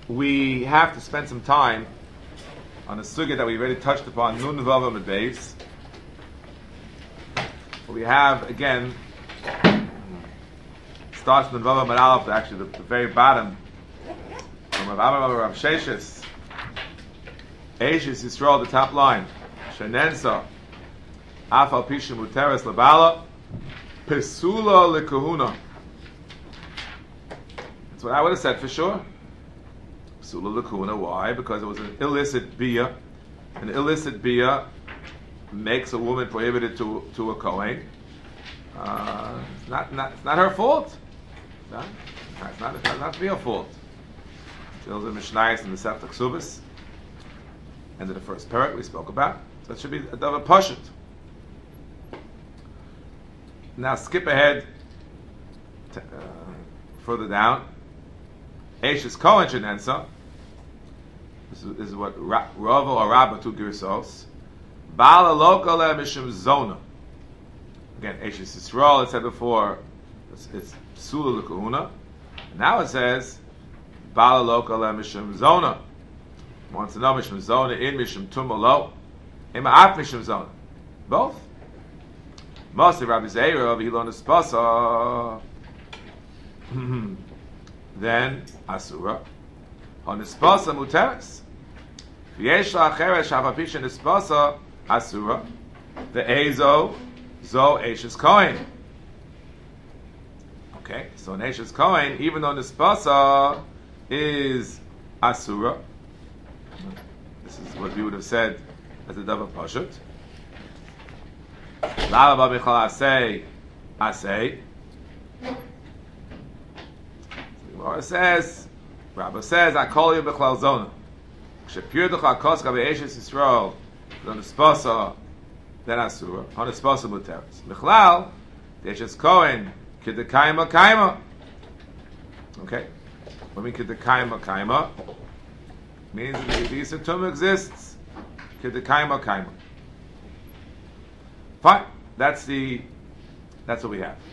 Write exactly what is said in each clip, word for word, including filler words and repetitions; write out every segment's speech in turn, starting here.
we have to spend some time on a sugya that we already touched upon, Nun Vavam and Beis. We have, again, starts Nun Vavam and Aleph, actually the, the very bottom, from Rav Amar Rav Sheshes, Eishes Yisrael, the top line, Shenensa, Afal Pisha Muteres Labala, Pesula Lekahuna. That's what I would have said for sure. Pesula Lekahuna, why? Because it was an illicit bia. An illicit bia makes a woman prohibited to, to a Kohen. Uh, it's not, not it's not her fault. No? It's not it's not, not her fault. Those are Mishnayos and the Sefta Ksubis. End of the first parak we spoke about. So it should be a davar pashut. Now skip ahead to, uh, further down. Eishes Kohen Shenensa. This is, this is what Rava or Rabba two girsos. Bala lokale mishum zona. Again, Eishes Yisrael, it said before, it's, it's Psula L'Kahuna. Now it says, Bala lokale mishum zona. Wants to know mishum zona in mishum tumalo. In ma'af mishum zona. Both. Mostly Rabbi Zeira of Hilon Espasa. Then Asura. On Espasa Muteres. V'yesh la'acheres havapish in Espasa Asura. The Ezo Zo Eishes Kohen. Okay, so an Eishes Kohen, even though Espasa is Asura, this is what we would have said as a davar pashut. Lava b'michal asay, asay. Gemara says, Rabbi says, I call you b'chlal zona. Shepir d'cha koska b'eishes Yisrael, on espasa, then asura, on espasa muteres. B'chlal, eishes kohen, kidekayma kayma. Okay, what mean kidekayma kayma? Means that the Yisur Tumah exists. Kidekayma kayma. Fine. That's the. That's what we have.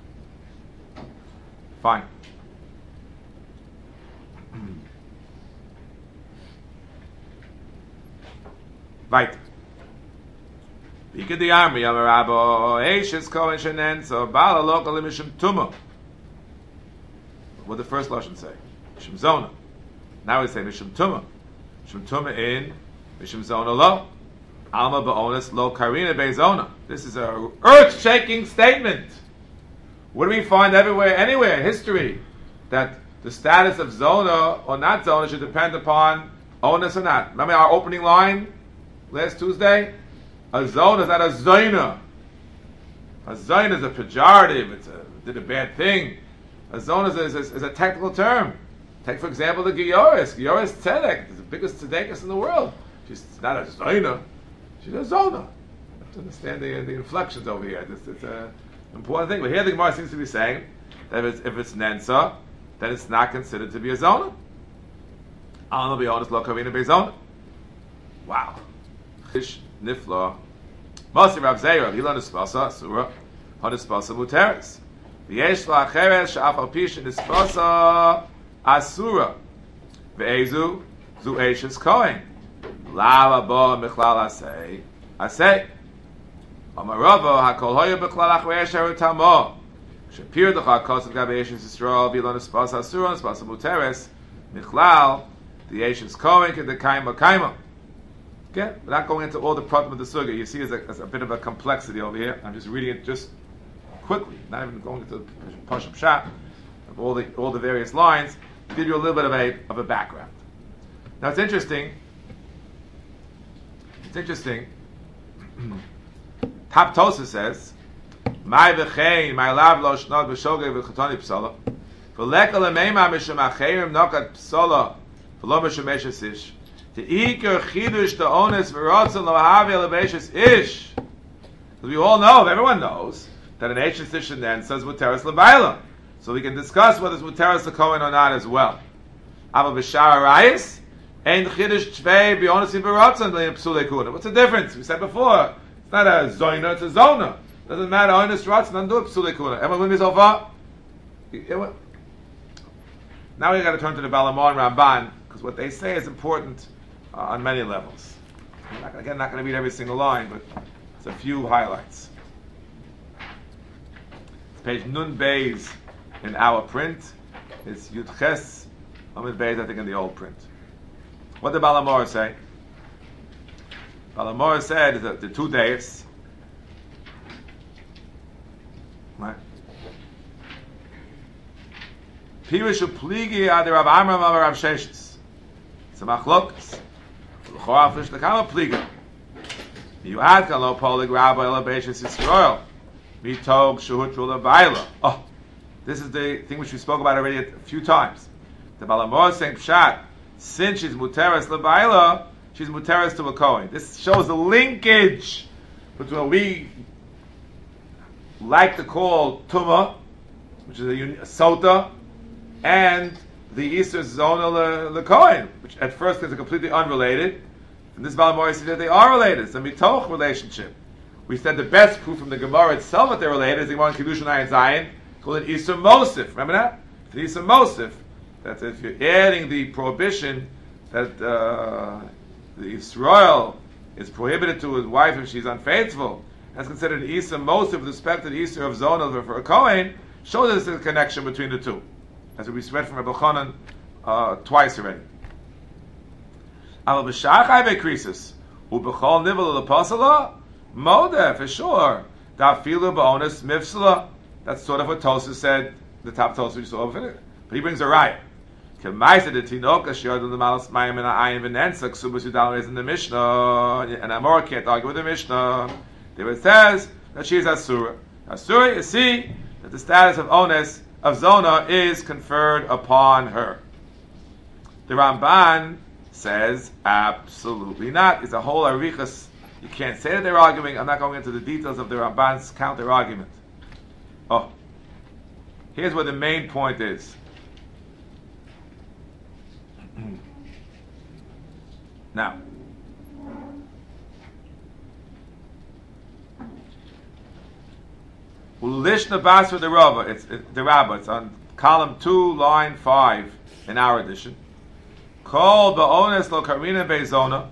Fine. Right. Bika the army of Rabbo Eishes Kohen Shenen so Bala local Mishum Tumah. What did the first lashon say? Mishum Zona. Now we say Mishum Tumah. Mishum Tumah in Mishum Zona lo. Alma ba'onis lo karina be'zona. This is a earth-shaking statement. What do we find everywhere, anywhere in history? That the status of zona or not zona should depend upon onus or not. Remember our opening line last Tuesday? A zona is not a zona. A zona is a pejorative. It's a did a bad thing. A zona is a, is a, is a technical term. Take for example the Gioris. Gioris Tzedek is the biggest tzedekis in the world. She's not a zona. She's a zona. You have to understand the, the inflections over here. It's, it's an important thing. But here the Gemara seems to be saying that if it's, if it's Nensa, then it's not considered to be a zona. I'll be honest, lo kavina be zona. Wow. Chish nifla. Masi Rav Zeira, Hilon Espasa, Surah, Hon Espasa Muteres. V'yesh la'acheres she'af al pish Espasa Asura. Ve'ezu, zu Eishes Kohen. Lava bo michlal asay, asay. Amaravo hakol hoya b'chlal achvei esher utamo. Shapir d'cha kosav gabe Eishes Yisrael bilon espas asura espas muteres michlal the Eishes Kohen kedekayma kayma. Okay, without going into all the problem of the sugya, you see there's a, there's a bit of a complexity over here. I'm just reading it just quickly, not even going into the Pashup Shat of all the all the various lines. To give you a little bit of a of a background. Now it's interesting. It's interesting. Tap Tosa says, "My v'chein, my lav lo shnod b'shogeg v'chatoni psala, v'leka lemeima mishum acheirim nokat psala, v'lo mishum eshes ish, te'iker chidush ta'ones v'rotzen lo havi eleveshes ish." We all know, everyone knows, that an eshes ish then says muteres levaila, so we can discuss whether it's muteres lekohen or not as well. Aval b'shar arayis. What's the difference? We said before, it's not a zoina, it's a zona. Doesn't matter, honest rots, none do it psule kuna. Everyone with me so far? Now we got to turn to the Balamon Ramban because what they say is important uh, on many levels. I'm not, again, not going to read every single line, but it's a few highlights. It's page Nun Beis in our print. It's Yud Ches Amid Beis, I think, in the old print. What did Balamor say? Balamor said that the two days. Right? Pirush upligi adi Rav Amram adi Rav Sheshes. It's a machlokas. L'chorah fish lekama pliga. You add kalo polig rabbi elabeshes Yisrael. Mitog shehutru levaila. Oh, this is the thing which we spoke about already a few times. The Balamor is saying pshat. Since she's muteres levaila, she's muteres to a kohen. This shows the linkage between what we like to call tuma, which is a, a sota, and the Easter Zona le Kohen, which at first is completely unrelated. And this Balamori says that they are related. It's a mitoch relationship. We said the best proof from the Gemara itself that they're related is the one in Kiddushin Ayin Zayin, called it Easter Mosif. Remember that? The Easter Mosif. That's if you're adding the prohibition that uh, the Israel is prohibited to his wife if she's unfaithful. That's considered an Easter Mosif with respect to the Easter of Zona for a Kohen, shows us the connection between the two. As we read from Rabbi Chanan uh, twice already. Al b'shachai bekrisis u'b'chol nivel l'pasala modeh for sure. Dafilu ba'onis mifsala. That's sort of what Tosfos said. The top Tosfos we saw over it, but he brings a riot. K'maisa de tinoka shiadu l'malas mayim and ayin v'nensa ksubas yudal is in the Mishnah, and Amora can't argue with the Mishnah. There it says that she is asura. Asura, you see that the status of ones of Zona is conferred upon her. The Ramban says absolutely not. It's a whole arichas. You can't say that they're arguing. I'm not going into the details of the Ramban's counter argument. Oh, here's where the main point is. Now, Lishna Basra the Rava, it's it, the Rabbah. It's on column two, line five in our edition. Called the Ones Lo Karina Bezona.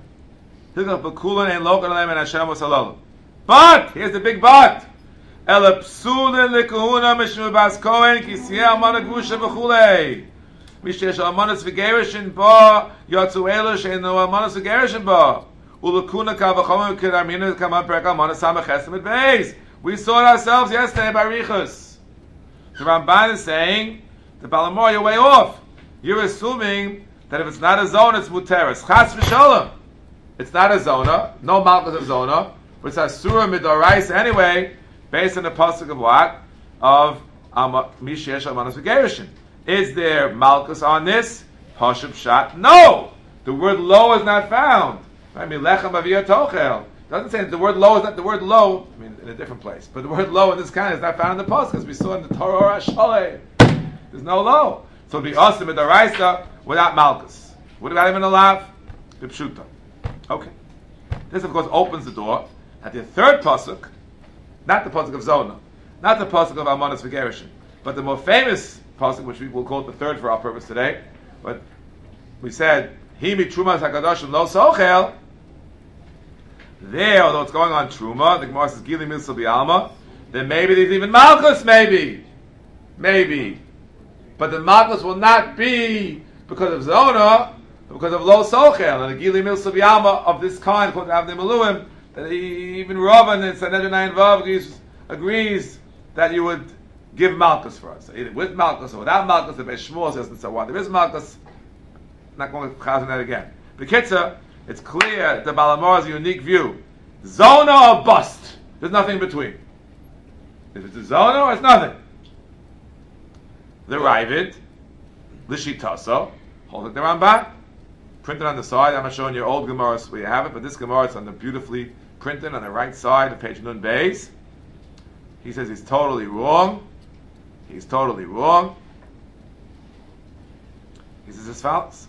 But here's the big but. Elapsulin lekahuna mishnu bas kohen kisiyah amana gusha v'chulei. Mishesh amanas v'gerishin ba yatzu elu sheinu amanas v'gerishin ba. Ulakuna kavachom kedarmina kaman perek amanas samachesem et beis. We saw it ourselves yesterday by Riches. The Ramban is saying, the Balamor, you're way off. You're assuming that if it's not a zona, it's muteris. Chas v'sholem. It's not a zona, no malchus of zona, but it's asura midorais anyway, based on the pasuk of what? Of Mishesh Amanas V'Gerishin. Is there malchus on this? Pashub Shat? No! The word lo is not found. I mean, lechem aviyah tochel. Doesn't say that the word low is not the word low. I mean, in a different place, but the word low in this kind is not found in the post because we saw in the Torah Shalei. There's no low, so it'd be awesome in the Raisa without Malchus. What about him in the lav? The Pshuta. Okay. This of course opens the door at the third pasuk, not the pasuk of Zona, not the pasuk of Almanas V'Gerishin, but the more famous pasuk, which we will call it the third for our purpose today. But we said Himi Trumas Hakadoshim Lo Sochel. There, although it's going on Truma, the Gemara says Gili Milsa Bialma, then maybe there's even Malchus, maybe. Maybe. But the Malchus will not be because of Zona, but because of Lo Sochel, and the Gili Milsa Bialma of this kind, called Avnei Maluim, that he, even Ravan and Sanhedrin Ayin Vav agrees, agrees that you would give Malchus for us. So either with Malchus or without Malchus, the Beis Shmuel says and so on. There is Malchus, I'm not going to chazan that again. B'kitzur, it's clear the Balamor's unique view. Zona or bust. There's nothing in between. If it's a zona or it's nothing. The Ravid, Lishitaso, hold it the Ramban, printed on the side. I'm not showing you old Gemaras where you have it, but this Gemara is on the beautifully printed on the right side of page Nun Beis. He says he's totally wrong. He's totally wrong. He says as follows.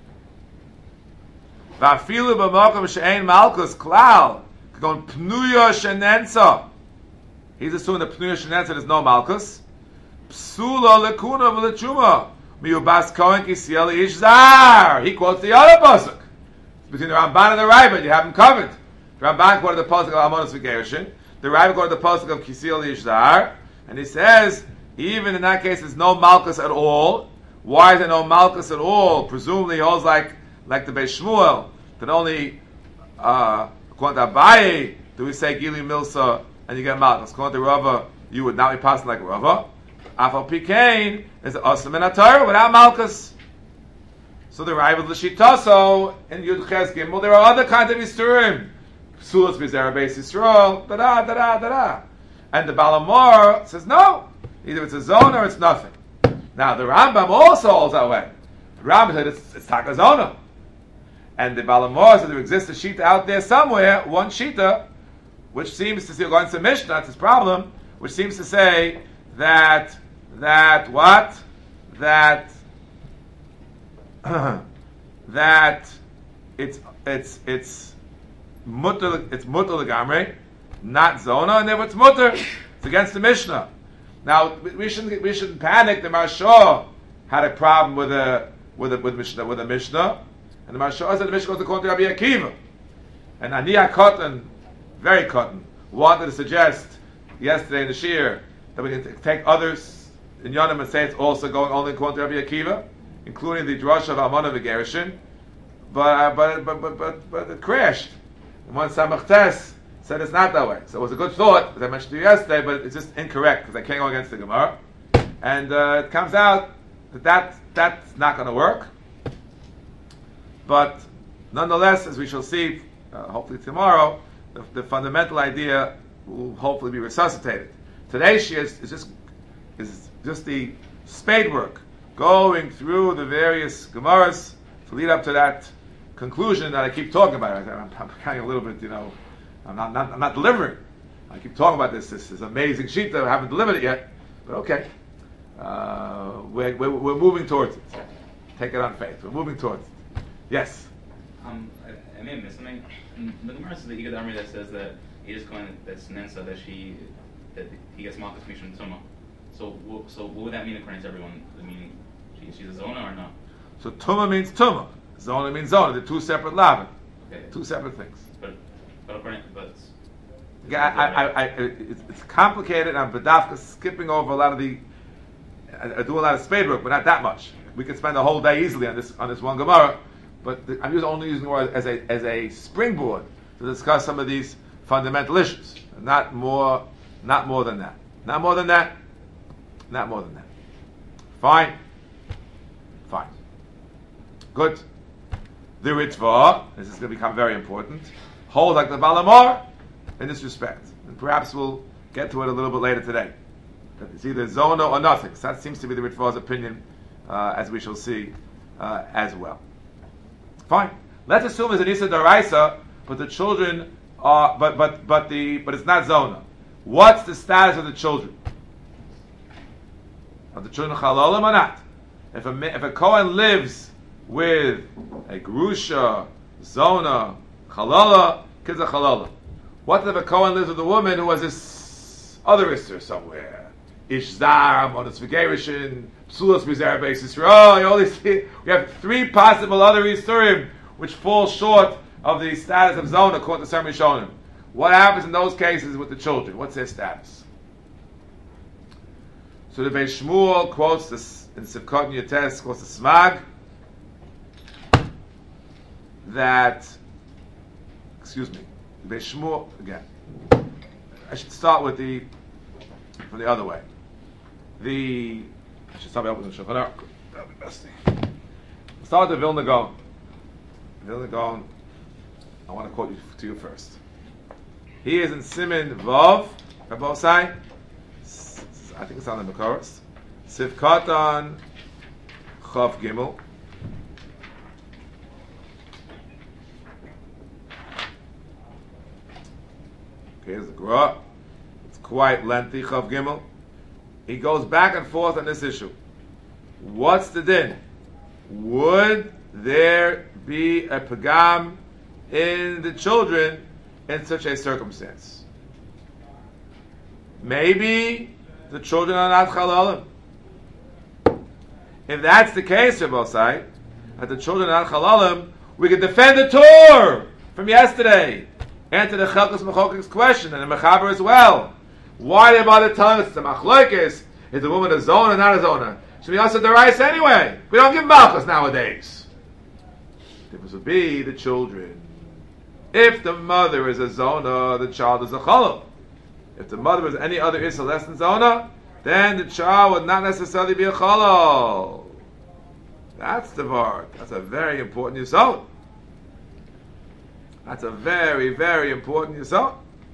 Va'afilu b'makom she'ein malchus klal kagon pnuya shenensa. He's assuming that pnuya shenensa there's no malchus. Psula lekuna v'lechuma Miyubas Kohen Kisiel Ish Zar. He quotes the other pasuk. Between the Ramban and the Raiva, you have them covered. The Ramban quoted the pasuk of Almonos V'Gerushin. The Raiva quoted the pasuk of Kisiel Ish Zar. And he says, even in that case, there's no Malchus at all. Why is there no Malchus at all? Presumably, he holds like, like the Beis Shmuel, that only, uh, according to Abaye, do we say Gili Milsa and you get Malchus. According to Rava, you would not be passing like Rava. Afal Pikain is Osam in Torah without Malchus. So the Raiva L'Shitaso in Yud Ches Gimel, there are other kinds of Yisurim. Psulas B'Zera Beis Yisrael, da da da da da da. And the Balamor says no. Either it's a zone or it's nothing. Now the Rambam also holds that way. The Rambam said it's, it's Takazona. And the Balamor said there exists a Shita out there somewhere, one Shita, which seems to say, going to Mishnah, that's his problem, which seems to say that, that what? That, that it's, it's, it's, mutter, it's mutter legamre, not zona, and therefore it's mutter. It's against the Mishnah. Now we shouldn't we shouldn't panic. The Maharsha had a problem with a with a with Mishnah with a Mishnah, and the Maharsha said the Mishnah goes according to Rabbi Akiva, and Ani HaKatan, very cotton, wanted to suggest yesterday in the Shir that we can t- take others in Yonim and say it's also going only according to Rabbi Akiva, including the Drasha of Almana V'Gerushin, but uh, but, but but but but it crashed. And one Samach Tes said it's not that way. So it was a good thought, as I mentioned to you yesterday, but it's just incorrect because I can't go against the Gemara. And uh, it comes out that, that that's not going to work. But nonetheless, as we shall see, uh, hopefully tomorrow, the, the fundamental idea will hopefully be resuscitated. Today, she is, is just is just the spade work, going through the various Gemaras to lead up to that conclusion that I keep talking about. I'm, I'm kind of a little bit, you know. I'm not, not, I'm not delivering. I keep talking about this. This is amazing sheet. I haven't delivered it yet, but okay. Uh, we're, we're, we're moving towards it. Take it on faith. We're moving towards it. Yes. Um, I, I may have missed something. The Gemara says the Igad Amri that says that he is going that's Nensa that she that he gets Malchus Mishum Tuma. So, so what would that mean according to everyone? The meaning she, she's a zona or not? So Tuma means Tuma. Zona means zona. They're two separate lavin. Okay. Two separate things. But but according but yeah, I, I, I, it's, it's complicated. I'm Badafka skipping over a lot of the. I, I do a lot of spade work, but not that much. We could spend a whole day easily on this on this one Gemara, but the, I'm just only using the word as a as a springboard to discuss some of these fundamental issues. Not more, not more than that. Not more than that. Not more than that. Fine. Fine. Good. The Ritva, this is going to become very important, hold like the Balamor in this respect. And perhaps we'll get to it a little bit later today. That it's either Zona or nothing. So that seems to be the Ritva's opinion, uh, as we shall see uh, as well. Fine. Let's assume it's an Issa Daraisa, but the children are, but but but the but it's not Zona. What's the status of the children? Are the children Chalalim or not? If a if a Kohen lives with a Grusha, Zona, Chalala, kids are Chalala. What if a Kohen lives with a woman who has this other Isser somewhere? Ishzar, Monos V'Gerushin, Psulas Mizera Beis Yisrael, all these, we have three possible other Isurim which fall short of the status of Zona according to some Rishonim. What happens in those cases with the children? What's their status? So the Beis Shmuel quotes this in Sivkot Yates, quotes the Smag, that, excuse me, the Beis Shmuel, again, I should start with the, from the other way. The, I should start with the Shulchan Aruch. That would be best thing. Let's start with the Vilna Gaon. Vilna Gaon, I want to quote you to you first. He is in Siman Vav, Rabosai, I think it's on the Makoros, Sivkot on Chav Gimel. Okay, here's the Gra. It's quite lengthy, Chav Gimel. He goes back and forth on this issue. What's the din? Would there be a pagam in the children in such a circumstance? Maybe the children are not chalalim. if that's the case, Rabbosai, that the children are not chalalim, we could defend the Torah from yesterday. Answer the Chelkas Mechokik's question, and the Mechaber as well. Why did bother telling us it's a machlokes? Is the woman a zona or not a zona? Should be also the rice anyway. We don't give malchus nowadays. The difference would be the children. If the mother is a zona, the child is a chalal. If the mother is any other issa less than zona, then the child would not necessarily be a chalal. That's the vart. That's a very important yisod. That's a very, very important yisod.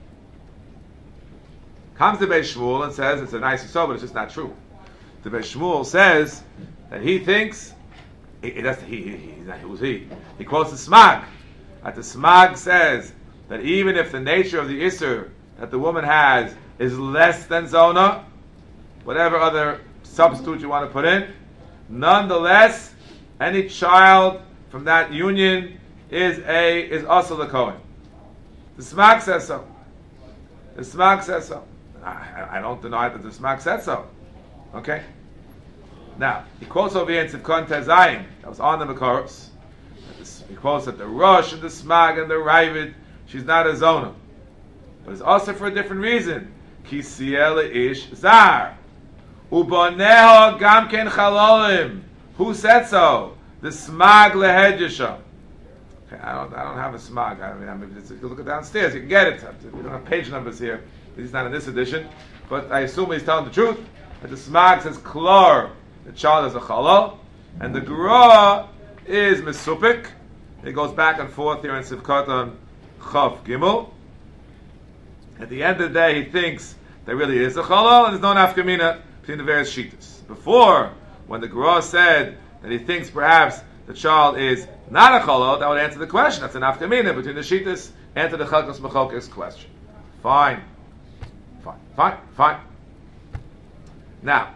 Comes the Beis Shmuel and says it's a nice yisod, but it's just not true. The Beis Shmuel says that he thinks he, he, that's, he, he, he's not, who's he? He quotes the Smag. That the Smag says that even if the nature of the Isser that the woman has is less than Zona, whatever other substitute you want to put in, nonetheless, any child from that union is a is also the Kohen. The Smag says so. The Smag says so. I, I don't deny that the Smag said so. Okay? Now, he quotes over here in Tzivkon Tezayim, that was on the Makoros. He quotes that the Rosh and the Smag and the Ravid, she's not a Zona. But it's also for a different reason. Ki siela ish zar. Uboneho gam ken chalolim. Who said so? The Smag lehedyesha. Okay, I don't, I don't have a Smag. I mean, I mean, just, you can look at downstairs. You can get it. We don't have page numbers here. He's not in this edition. But I assume he's telling the truth. That the Smag says klor, the child is a chalal, and the Gra is mesupik. It goes back and forth here in Sivkatan Chav Gimel. At the end of the day, he thinks there really is a chalal, and there's no nafkamina between the various shitas. Before, when the Gra said that he thinks perhaps the child is not a chalal, that would answer the question. That's a nafkamina between the shitas. Answer the Chelkas Mechokik's question. Fine. Fine. Fine. Fine. Now,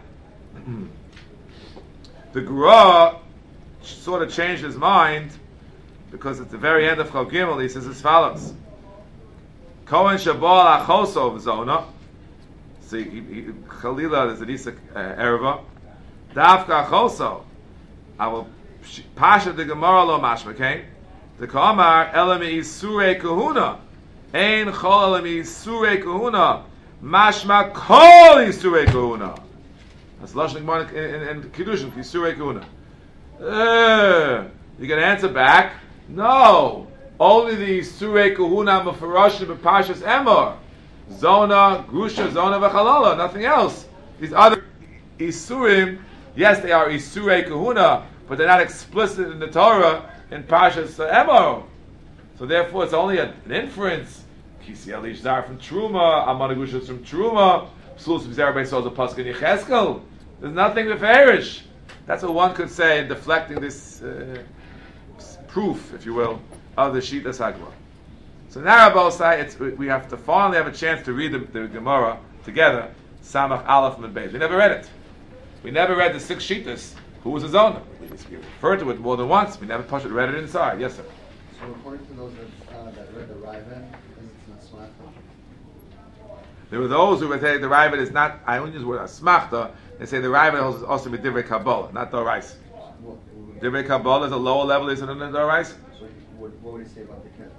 the Gra sort of changed his mind because at the very end of Chav Gimel he says as follows: Kohen Shabal Achosov Zona. See, Chalila is an Isak Erva. Dafka Achoso. I will Pasha the Gemara lo mashmakein. The Kamar Elami Isure Kahuna. Ein Chol Elami Isure Kahuna. Mashma Kol Isure Kahuna. That's Lashon Gemara in, in, in Kiddushin, Yisurei Kahuna. Uh, you can answer back, no, only the Yisurei Kahuna Mefarashim B'Pashas Emor, Zona, Grusha, Zona, V'Chalala, nothing else. These other Isurim, yes, they are Yisurei Kahuna, but they're not explicit in the Torah in Pashas Emor. So therefore, it's only a, an inference. Kisi Elish Zar from Truma, Amana Grusha from Truma. There's nothing nefarish. That's what one could say in deflecting this uh, proof, if you will, of the Shita Sagwa. So now, Rabosai, it's we have to finally have a chance to read the, the Gemara together. Samach Aleph and Beis. We never read it. We never read the six Shitas. Who was a Zona? We referred to it more than once. We never pushed it, read it inside. Yes, sir. So according to those that, uh, that read the Riven, it's not Smachta. There were those who would say the Riven is not, I only use the word Smachta, they say the Riven is also with Divrei Kabbalah, not Dorais. Divrei Kabbalah is a lower level, isn't it, than Dorais? So what, what would he say about the kids?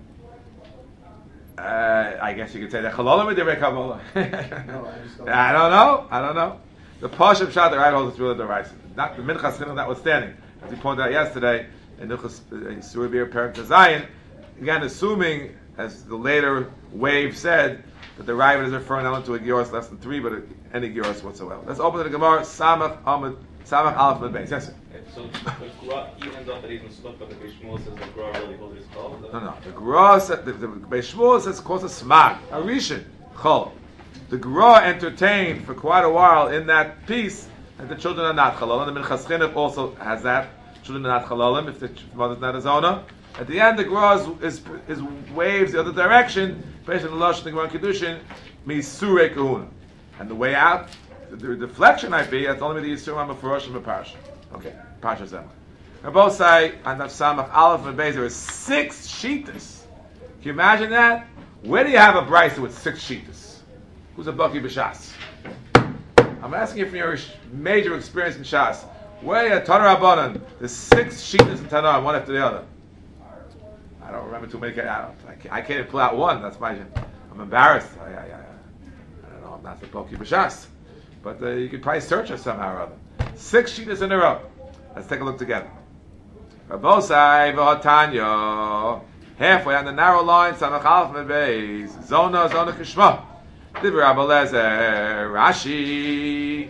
Uh, I guess you could say that Chalolim with Divrei Kabbalah. No, I just don't I don't know, I don't know. The Pashup Shah, the Riven holds it's really Dorais. Not the Minchas Chinuch notwithstanding. As we pointed out yesterday, in Nuchas Surabir Perek Zion, again assuming, as the later wave said, that the Riven is referring not only to a Gioros less than three, but any Gioros whatsoever. Let's open to the Gemara, Samach Ahmed, Samach Aleph and Beis. Yes, sir. So the Gra, even though that he's mistook, but the Beis Shmuel says the Gra really holds his call. No, no. The Gra, the, the, the Beis Shmuel says, calls a Smag, a Rishon, Chol. The Gra entertained for quite a while in that piece that the children are not Chalalim. The Minchas Chinuch also has that. Children are not Chalalim if the mother's not a Zona. At the end, the Gra is, is, is waves the other direction, based on the Lashon the Gemara Kiddushin, Misurei Kahuna. And the way out, the, the deflection might be, that's only the Yisurim HaMefarashim B'Parsha. Okay, Parsha Zemach. Now both say, on the Samach Aleph and Beis, there are six Shitas. Can you imagine that? Where do you have a Brisa with six Shitas? Who's a Baki B'Shas? I'm asking you from your major experience in Shas. Way a Tanur Rabbanan. There's six shittas in Tanur, one after the other. I don't remember too many. I, don't, I, can't, I can't even pull out one. That's my. I'm embarrassed. I, I, I, I don't know. I'm not the Poki B'Shas. But uh, you could probably search it somehow or other. Six shittas in a row. Let's take a look together. Rabosai v'Hatanya. Halfway on the narrow line, Samach Alf Medbeis. Zona, Zona Kishma. Divrei Rabbi Lezer. Rashi.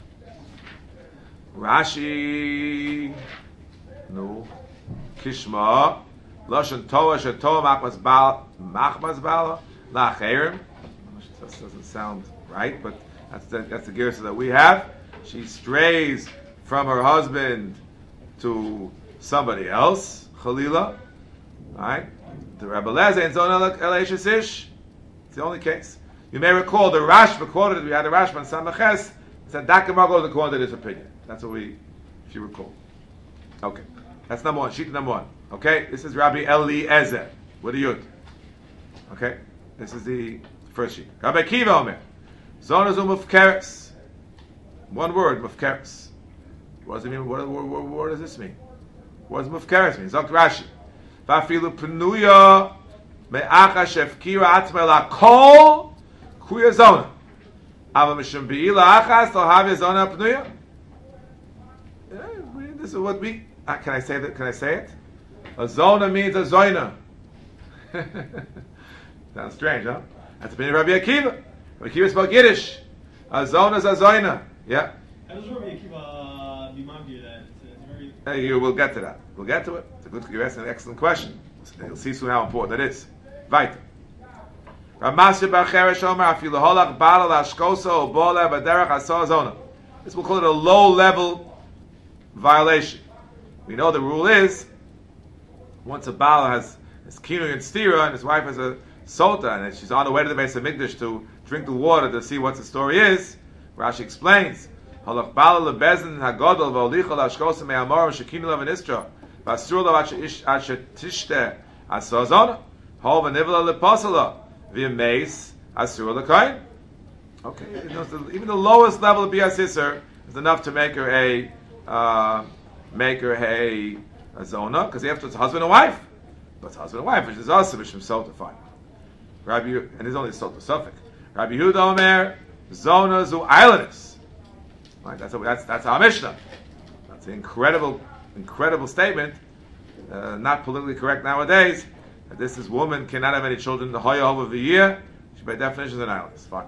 Rashi. No. Kishma. Lashon Toa Shetoa Machmas Bala. Machmas Bala. Lacherim. That doesn't sound right, but that's the, that's the gears that we have. She strays from her husband to somebody else. Chalila. Alright? The Rebbe Lezer and Zona Elishas Ish. It's the only case. You may recall the Rashba quoted, we had the Rashba and Samaches, said Dakamar goes according to this opinion. That's what we, if you recall. Okay. That's number one. Sheet number one. Okay? This is Rabbi Eliezer with a Yud. Okay? This is the first sheet. Rabbi Kiva Omer. Zona Zum Mufkeres. One word, Mufkeres. What does it mean? What, what, what, what does this mean? What does Mufkeres mean? Zok Rashi. Vafilu Penuya Me'acha Shefkira Atzme La Kol Kuya Zona. Ava Mishum Be'ila Achas Lo Havya Zona Penuya. This is what we. Uh, can I say that? Can I say it? A zona means a zoina. Sounds strange, huh? That's the opinion of Rabbi Akiva. Rabbi Akiva spoke Yiddish. A zona is a zoina. Yeah. How does Rabbi Akiva bimagir that? It's very. Hey, you, we'll get to that. We'll get to it. It's a good. You're asking an excellent question. You'll see soon how important it is. Weiter. Ramasya bar Cheresh Omer afilu holach balal ashkoso bola baderach asor zona. This we'll call it a low-level violation. We know the rule is once a Baal has his kinu and stira and his wife has a sota and she's on the way to the Beis Hamikdash to drink the water to see what the story is. Rashi explains halach Baal lebezin hagadol v'olichol ashkosim me'amorim shekinu lev v'nistra v'asur lev asher tishte asazon hol v'nivla lepasala v'yemeis asur lekain. Okay, you know, so even the lowest level of bias iser is enough to make her a uh, make her a, a zona, because after it's husband and wife. But it's husband and wife, which is also Mishum Sota fine. Rabbi, and there's only Sota Suffolk. Rabbi Yehuda Omer, zona zu islanders. Right, that's, that's, that's our Mishnah. That's an incredible, incredible statement. Uh, not politically correct nowadays. That this is woman cannot have any children the whole of the year. She by definition is an islandess. Fine.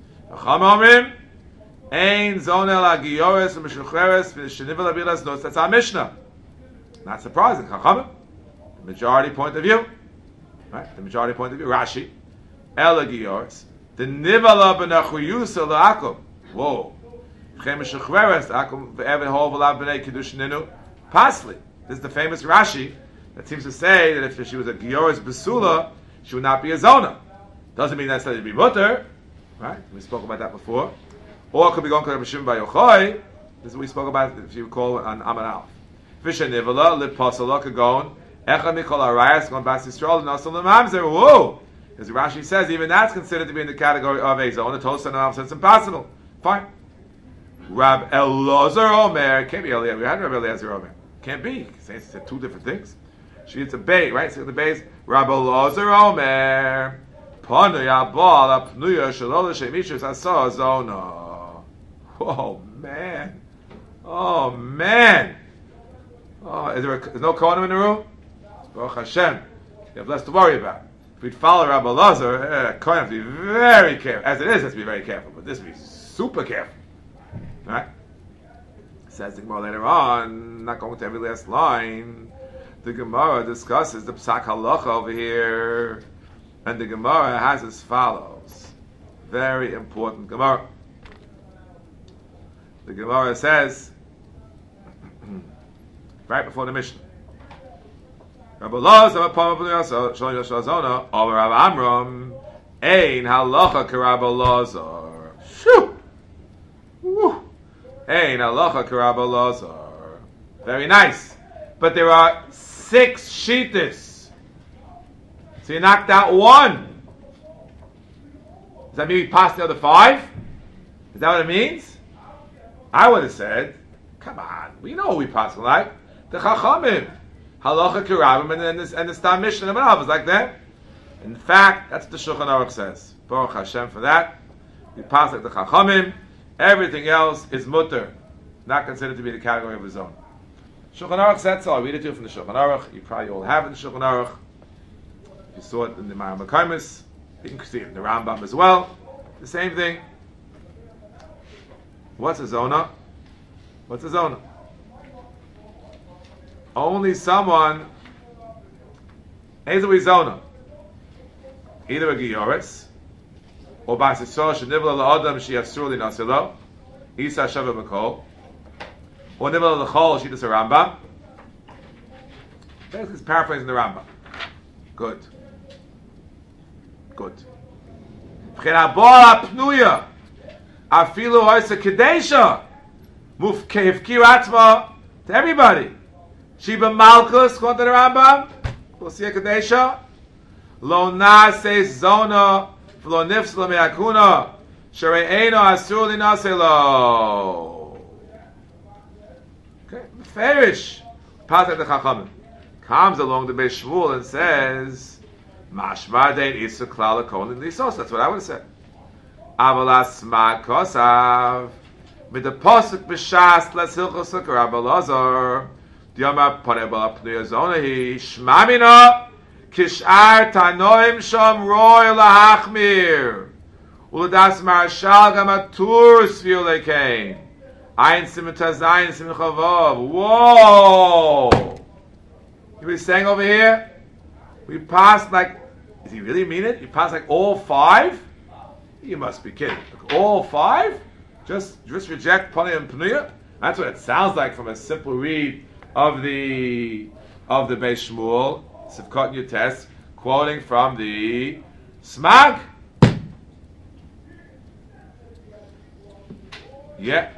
Ein zona la giyores u'mishucheres v'shenivel abilas nos. That's our Mishnah. Not surprising. Chachamim. The majority point of view. Right? The majority point of view. Rashi. Ela giyores. The nivala b'nachuyusa la'akum. Whoa. V'chem mishucheres la'akum v'even hol v'lav b'nei kiddush ninu. Pasli. This is the famous Rashi that seems to say that if she was a giyores besula, she would not be a zona. Doesn't mean necessarily to be mutter. Right? We spoke about that before. Or it could be going to Rabbi Shimon Bar Yochai. This is what we spoke about, if you recall, on Aman Alf. Fisha Nivala, Lip Pasala, Kagon, Echa Mikol Arayas, Gon Bas Yisrael, Nasal Lemamzer. Whoa! As Rashi says, even that's considered to be in the category of a zone. The Tosa and Alf says it's impossible. Fine. Rab Elazar Omer. Can't be Eliezer. We had Rab Eliezer Omer. Can't be. He said two different things. She it's a bay, right? So the base. Rab Elazar Omer. Panuya Bala Pnuya Shalol Shemishus Asa Zona. Oh man! Oh man! Oh, is there, a, is there no Kohanim in the room? Baruch Hashem. You have less to worry about. If we'd follow Rabbi Lazar, uh, Kohanim have to be very careful. As it is, has to be very careful. But this be super careful. All right? Says the Gemara later on. Not going to every last line. The Gemara discusses the Psak Halacha over here, and the Gemara has as follows. Very important Gemara. The Gemara says, right before the Mishnah, Rabbi Lazar, Rabbi Shazona, over Rabbi Amram, Ein halacha k'Rabbi Lazar. Shoo! Woo! Ein halacha k'Rabbi Lazar. Very nice. But there are six shittas. So you knocked out one. Does that mean we passed the other five? Is that what it means? I would have said, Come on, we know what we pass like the Chachamim, Halacha Kirabim, and then this and the Stam Mishnah and Manav is like that. In fact, that's what the Shulchan Aruch says. Baruch Hashem for that. We pass like the Chachamim. Everything else is mutter, not considered to be the category of his own. Shulchan Aruch said so. I read it to you from the Shulchan Aruch. You probably all have it in the Shulchan Aruch. You saw it in the Ma'amar Kaimis. You can see it in the Rambam as well. The same thing. What's a zona? What's a zona? Only someone Ezu zona. Either a Gioris or Basisor Shenivla La'adam Shiasur Li Nasilo Isa Shava Makol or Nivla L'chol Shitas a Rambam. Basically, it's paraphrasing the Rambam. Good. Good. V'chenaboa Pnuya Afilu Oisa Kedesha Muf Kehivkir Atma to everybody. Shiba Malchus, according to the Rambam, we'll see a Kedesha. Lo Nase Zona V'lo Nifsla Me'akuna Shere'eno Asur Li Naselo. Okay, Ferish. Pasuk the Chachamim comes along the Beis Shmuel and says, Mashma Dein Isa Klala Kolin Lisos. That's what I would have said. Avalas Ma Kosav with the Pasuk B'Shas L'Silchos L'Karab Elazar Diama Panebala Pnei Zona Hi Shmamina Kishar Tanoim Sham Roy Lahachmir Uladas Marshal Gamatur Sfil Lekein Ein Simitazayin Simchavav. Whoa! You were saying over here? We passed like, does he really mean it? You passed like all five? You must be kidding. Like all five? Just just reject Panei and Pnuya? That's what it sounds like from a simple read of the of the Beis Shmuel, Sivkot Yutes, quoting from the Smag. Yeah.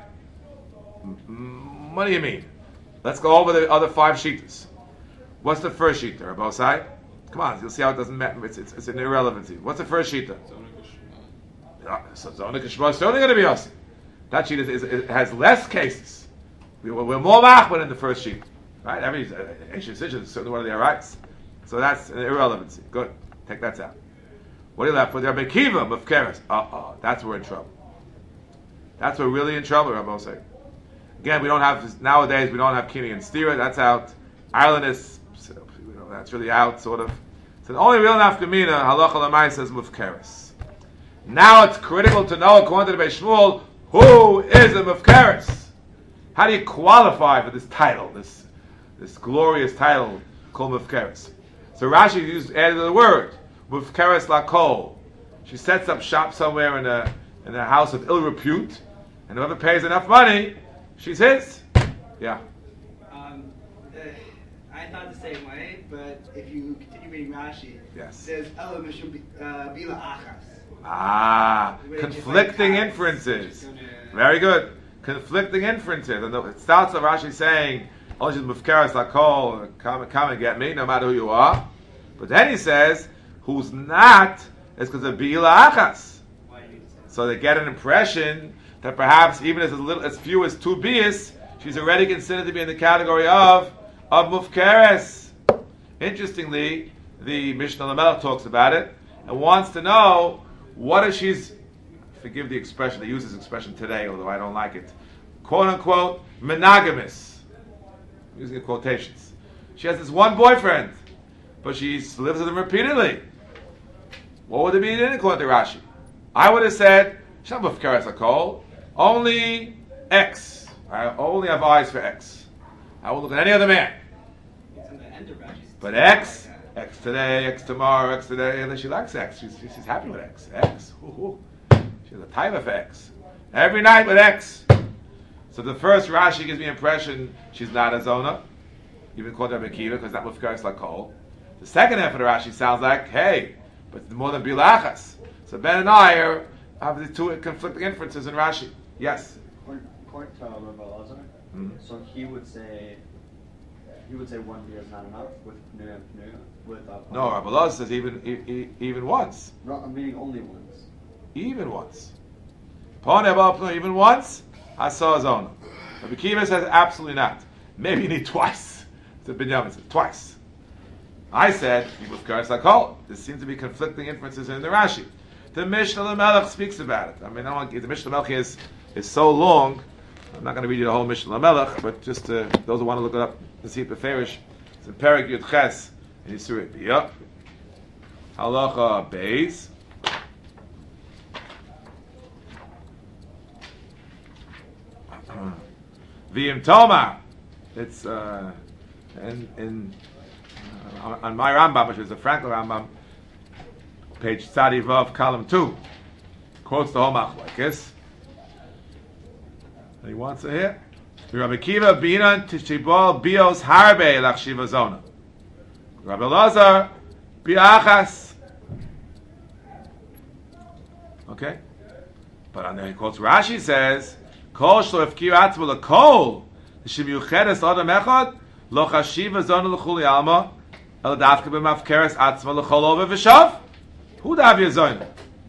What do you mean? Let's go over the other five sheetas. What's the first sheeta, Rabosai? Come on, you'll see how it doesn't matter. It's, it's, it's an irrelevancy. What's the first sheeta? Uh, so Zona Kishma is certainly going to be us. That sheet is, is, is, has less cases. We, we're more machman in the first sheet. Right? Every uh, ancient decision is certainly one of their rights. So that's an irrelevancy. Good. Take that out. What are you left with? Rabbi Kiva, Mufkeres. Uh-oh. That's where we're in trouble. That's where we're really in trouble, Rabosai. Again, we don't have, nowadays, we don't have Kini and Stira. That's out. Ireland is, you know, that's really out, sort of. So the only real nafkamina, halacha l'mai, says mufkeres. Now it's critical to know, according to the Beis Shmuel, who is a mufkeres? How do you qualify for this title, this this glorious title called mufkeres? So Rashi used added the word mufkeres lakol. She sets up shop somewhere in a in a house of ill repute, and whoever pays enough money, she's his. Yeah. Um, uh, I thought the same way, but if you continue reading Rashi, Yes. it says Ela Mishum Bila Achas. Ah, Which is conflicting like inferences. which is gonna- Very good. Conflicting inferences. And it starts with Rashi saying, "Oh, she's mufkeres lakol, come, come and get me, no matter who you are." But then he says, "Who's not?" is because of bila achas. Why do you need to say that? So they get an impression that perhaps even as little, as few as two bias, she's already considered to be in the category of of mufkeres. Interestingly, the Mishnah Lamelech talks about it and wants to know what if she's, forgive the expression, they use this expression today, although I don't like it, quote unquote, monogamous. I'm using the quotations. She has this one boyfriend, but she lives with him repeatedly. What would it be in according to Rashi? I would have said, she's not mufkeres lakol, only X. I only have eyes for X. I won't look at any other man. It's in the end of Rashi's. But X, X today, X tomorrow, X today, and then she likes X. She's, she's happy with X. X. Ooh, ooh. She has a timer for X. Every night with X. So the first Rashi gives me the impression she's not a Zona, even called her Mekiva, because that mufkeres lakol. The second half of the Rashi sounds like, hey, but it's more than bilachas. So Ben and I are have the two conflicting inferences in Rashi. Yes. According to Rabbi Elazar, Mhm. so he would say he would say one beer is not enough with pneuya and pneuya with uh, No, Rabbi Elazar says even e- e- even once, No, I'm meaning only once. even once. Pone Abal Pnei, even once, I saw a Zona. Rabbi Kiva says absolutely not. Maybe you need twice. The Binyamin says twice. I said you move kares lakol. There seems to be conflicting inferences in the Rashi. The Mishnah Lamelech speaks about it. I mean, I don't want, the Mishnah Lamelech is is so long. I'm not going to read you the whole Mishnah Lamelech, but just uh, those who want to look it up to see it beferish. It's in Perek Yud Ches in Yisur Biyah. Halacha Beis. V'im Toma. It's uh, in, in uh, on my Rambam, which is the Frankel Rambam, page Tzadi Vav, column two, quotes the whole machlokes. And he wants it here. Rabbi Kiva binan tishibol bios harbe lachshiva zona. Rabbi Lazar biachas. Okay, but on there he quotes Rashi says. Kol shlo efkir atzmo lekol shemiyuchedes adam echad lo chashiva zona l'chuli alma el davka b'mafkeres atzmo lechol over v'shav. Who dav yezona?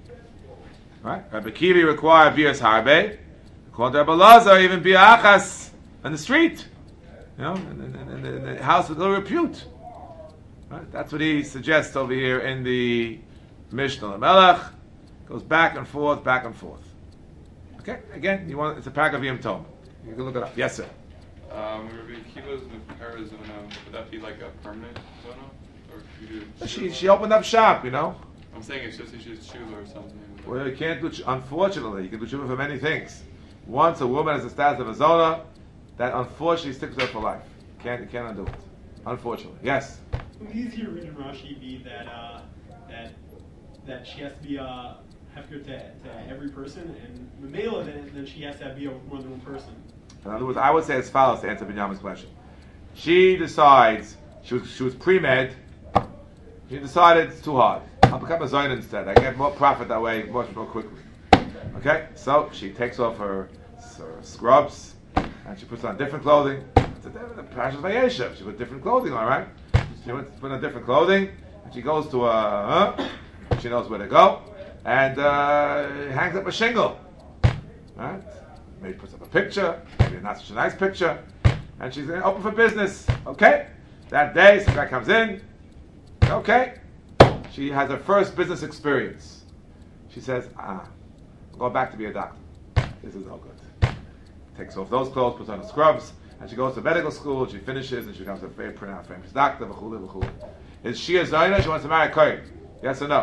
Right? Rabbi Kivi required bias harbe. Called Rabbi Lazar even biachas on the street, you know, in, in, in, in the house with little repute. Right? That's what he suggests over here in the Mishnah Lamelech. Goes back and forth, back and forth. Okay, again, you want it's a parak of Yom Tov. You can look it up. Yes, sir. Um, Rabbi Kiva's Arizona, would that be like a permanent zona? Or could you do She she opened up shop, you know. I'm saying it's just she's shula or something. Well, you can't do. Unfortunately, you can do tshuva for many things. Once a woman has a status of a zona, that unfortunately sticks with her for life. You can't you can't undo it. Unfortunately, yes. Would the easier read in Rashi be that uh, that that she has to be uh, hefker to, to every person, and Mamela then, then she has to be with more than one person? In other words, I would say as follows to answer Binyamin's question. She decides she was she was pre-med. She decided it's too hard. I'll become a Zoyin instead. I get more profit that way, much more quickly. Okay, so she takes off her, her scrubs and she puts on different clothing. It's a different Parashas Vayeshev. She put different clothing on, right? She put on different clothing and she goes to a. Uh, she knows where to go and uh, hangs up a shingle. Right? Maybe puts up a picture, maybe not such a nice picture, and she's open for business. Okay, that day some guy comes in. Okay, she has her first business experience. She says, "Ah, I'm going back to be a doctor. This is no good." Takes off those clothes, puts on the scrubs, and she goes to medical school. She finishes, and she becomes a very pronounced, famous doctor. V'chulu, v'chulu. Is she a Zayna? She wants to marry a Kohen. Yes or no?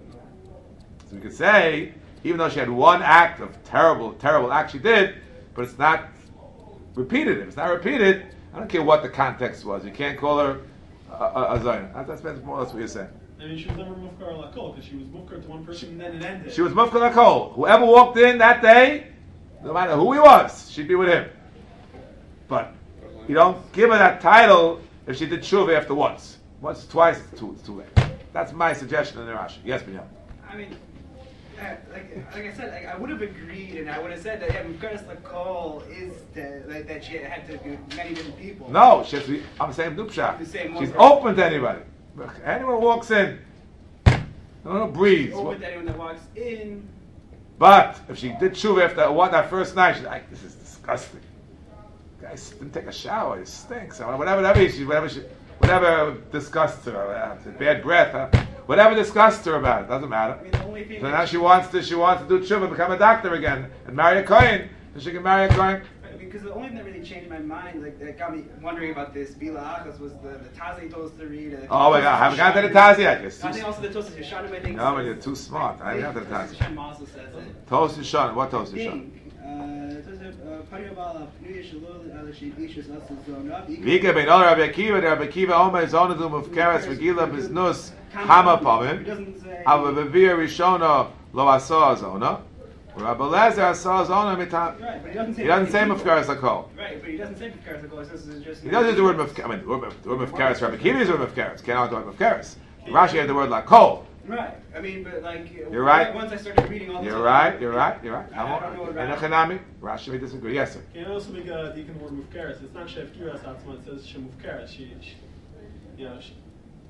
So we could say, even though she had one act of terrible, terrible act she did, but it's not repeated. If it's not repeated, I don't care what the context was. You can't call her a, a, a Zayna. That's, that's more or less what you're saying. I mean, she was never mufkar lakol because she was mufkar to one person and then it ended. She was mufkar lakol. Whoever walked in that day, no matter who he was, she'd be with him. But you don't give her that title if she did tshuva after once. Once, twice, it's too, it's too late. That's my suggestion in the Rashi. Yes, Binyamin. I mean, uh, like like I said, like, I would have agreed, and I would have said that yeah, Mufkaras Lakol is the, like, that she had to do many different people. No, she has to be on the same dupsha. The same She's one. open to anybody. Anyone walks in, no breathes. Open to anyone that walks in. But if she did tshuva after what that first night, she's like, "This is disgusting. Guy didn't take a shower. He stinks." Or whatever, whatever she, whatever she, whatever disgusts her, uh, bad breath, uh, whatever disgusts her about it, doesn't matter. I mean, the only thing So now she wants to, she wants to do tshuva, become a doctor again, and marry a kohen, so she can marry a kohen. Because the only thing that really changed my mind, like that got me wondering about this Bila Achas, was the the Taz he told us to read. Uh, Oh my God, I haven't gotten to the Taz yet. You're I think too, also the Tosis Yeshanim, I think. no, but says- you're too smart. I haven't gotten to the Taz yet. Hashem also says it. Toast Yishon, what I Toast Yishon? think, uh, it says, uh, Pari Abala, Pnei Shalol, Ala Shei Ishus, Asa Zona, Vika ben Ola Rabbi Akiva, Rabbi Akiva Omer Zonadum of Keres V'Gila Biznus Hama It Pamim doesn't say. Ava V'Vir Rishona Lo Asa Zona Rabbi Lezer Asa Zona Mitam. Right, but he doesn't say. He doesn't say many people. Mufkaras Lakol. Right, but he doesn't say Mufkaras Lakol. He says it's just. He doesn't use the word Mufkaras. I mean, the word Muf- the word Mufkaras. Rabbi Akiva uses the word Mufkaras. Can't argue the word Mufkaras. Rashi had the word Lakol. Right. I mean, but like. You're right. Once I started reading all. You're this right. You're right. You're right. I- I don't know what And Rashi- Hanami, Rashi may disagree. Yes, sir. Can I also make a deacon word mufkaras? It's not shef kiras atzma. It says shemufkaras. She, she, you know, she,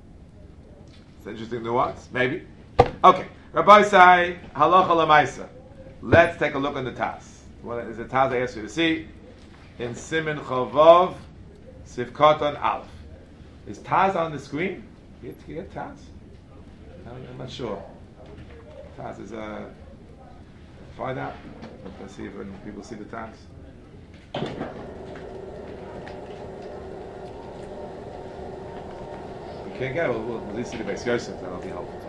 It's an interesting nuance. Maybe. Okay. Rabbi Sai Halacha Lamaisa. Let's take a look on the Taz. What is the Taz I asked you to see? in Siman Chavav Sivkatan Aleph. Is Taz on the screen? You get, you get Taz? I'm, I'm not sure. Taz is uh find out. Let's see if when people see the Taz. We can't get it. We'll, we'll at least see the Beis Yosef. That'll be helpful.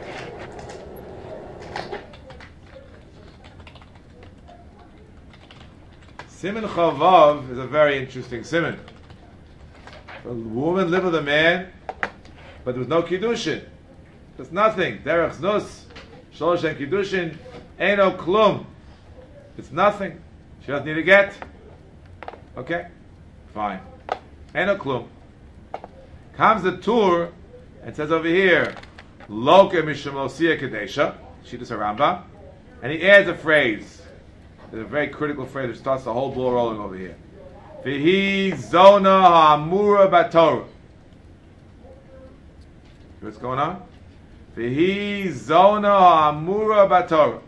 Siman Chavav is a very interesting siman. A woman lived with a man, but there was no kiddushin. There's nothing. Derech znus, sholosh and kiddushin, ain't no klum. It's nothing. She doesn't need a get. Okay, fine. Ain't no klum. Comes the tour and says over here, Loke mishum losia kadesha. She does a Rambam, and he adds a phrase. There's a very critical phrase that starts the whole ball rolling over here. V'hi zona ha'amura b'Torah. What's going on? V'hi zona ha'amura b'Torah.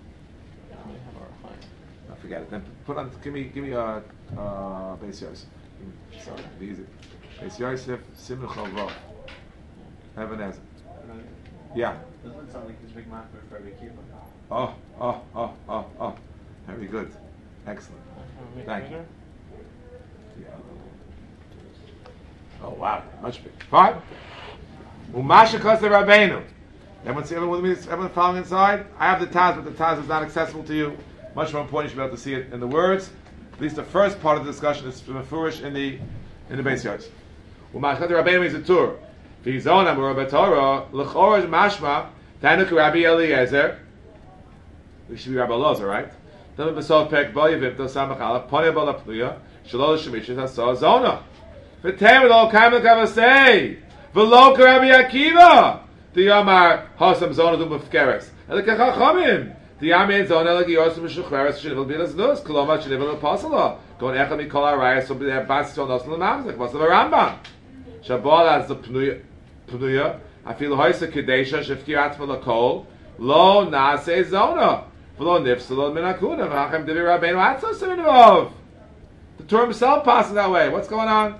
I forget it. Then put on. Give me. Give me a. Uh, Beis Yosef. Sorry, be easy. Beis Yosef Siman Chavav. Even Ezer. Yeah. Doesn't it sound like he's big man for Rabbi Akiva? Oh, oh, oh, oh, oh. Very good. Excellent. Thank you. Yeah. Oh wow, much bigger. Fine. Umasha Kosa Rabbeinu. Everyone see everyone with me? Everyone following inside? I have the Taz, but the Taz is not accessible to you. Much more important, you should be able to see it in the words. At least the first part of the discussion is from the Furish in the in the Beis Yosef. Umasha Kosa Rabbeinu is a tour. V'izona Murah B'Torah l'chorah mashma Tanuk Rabbi Eliezer. We should be Rabbi Eliezer, right? Then besov pek boyevim to samachala poneh bala pluya shalol shemishas hasa zona. V'tem lo kamen kavasei v'lo Rabbi Akiva. The Yamar hasam zona du mufkeres. El kachachamim. The Yamin zona el giyos mishucheres shnivel bilas nus koloma shnivel pasala. Gon echad mikol arayas so b'nei bas so nos l'mamzek was the Rambam. Shabal as the pnuya pnuya. I feel hoisa kedesha sheftir atma lakol lo nase zona. The Torah himself passes that way. What's going on?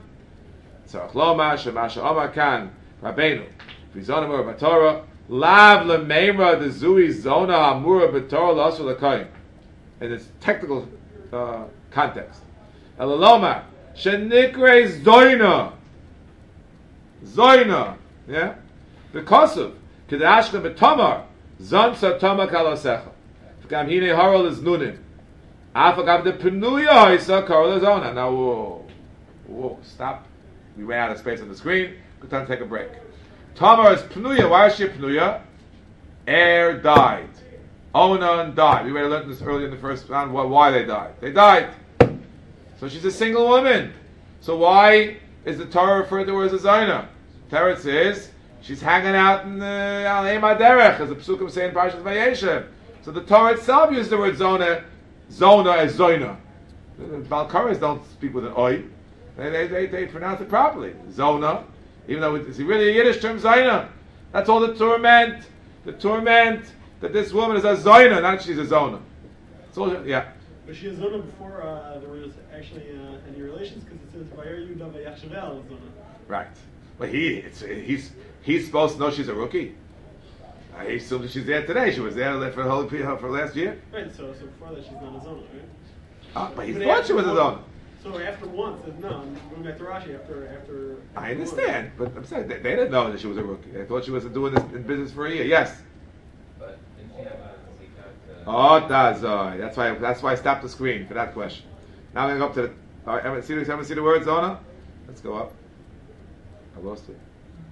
Lav lemeimra the zui zona amura b'torah lasu l'koyim. In its technical uh, context. Elaloma shenikre zoina zoina. Yeah, because of kedashka b'tomar zon satoma kalosecha. Gam hine harol is nunim. Afagam the penuya isa karol is ona. Now, whoa, whoa, stop. We ran out of space on the screen. Good time to take a break. Tamar is penuya. Why is she penuya? Er died. Onan died. We already learned this earlier in the first round. Why they died? They died. So she's a single woman. So why is the Torah referred to her as a zayna? Torah says she's hanging out in the Al Derech, as the Pesukim say in Parshas Vayeshev. So the Torah itself uses the word zona, zona as zoina. The Balkaras don't speak with an oi. They, they, they, they pronounce it properly. Zona. Even though it's really a Yiddish term, zona. That's all the Torah meant. The Torah meant that this woman is a zoina, not she's a zona. So, yeah. But she is zona before uh, there was actually uh, any relations, because it says Vayer Yudah Vayachshavel is zona. Right. But he, it's, he's, he's supposed to know she's a rookie. I assume she's there today. She was there for the whole for last year. Right. So, so before that, she's not a zona, right? Ah, but he But thought she was a one- zona. So after once, no, I'm going back to Rashi. After after. I understand, but I'm saying they, they didn't know that she was a rookie. They thought she was doing this in business for a year. Yes. But didn't she have a Oh, that's uh, that's why that's why I stopped the screen for that question. Now I'm gonna go up to the. All right, everyone see, everyone see the word zona? Let's go up. I lost it.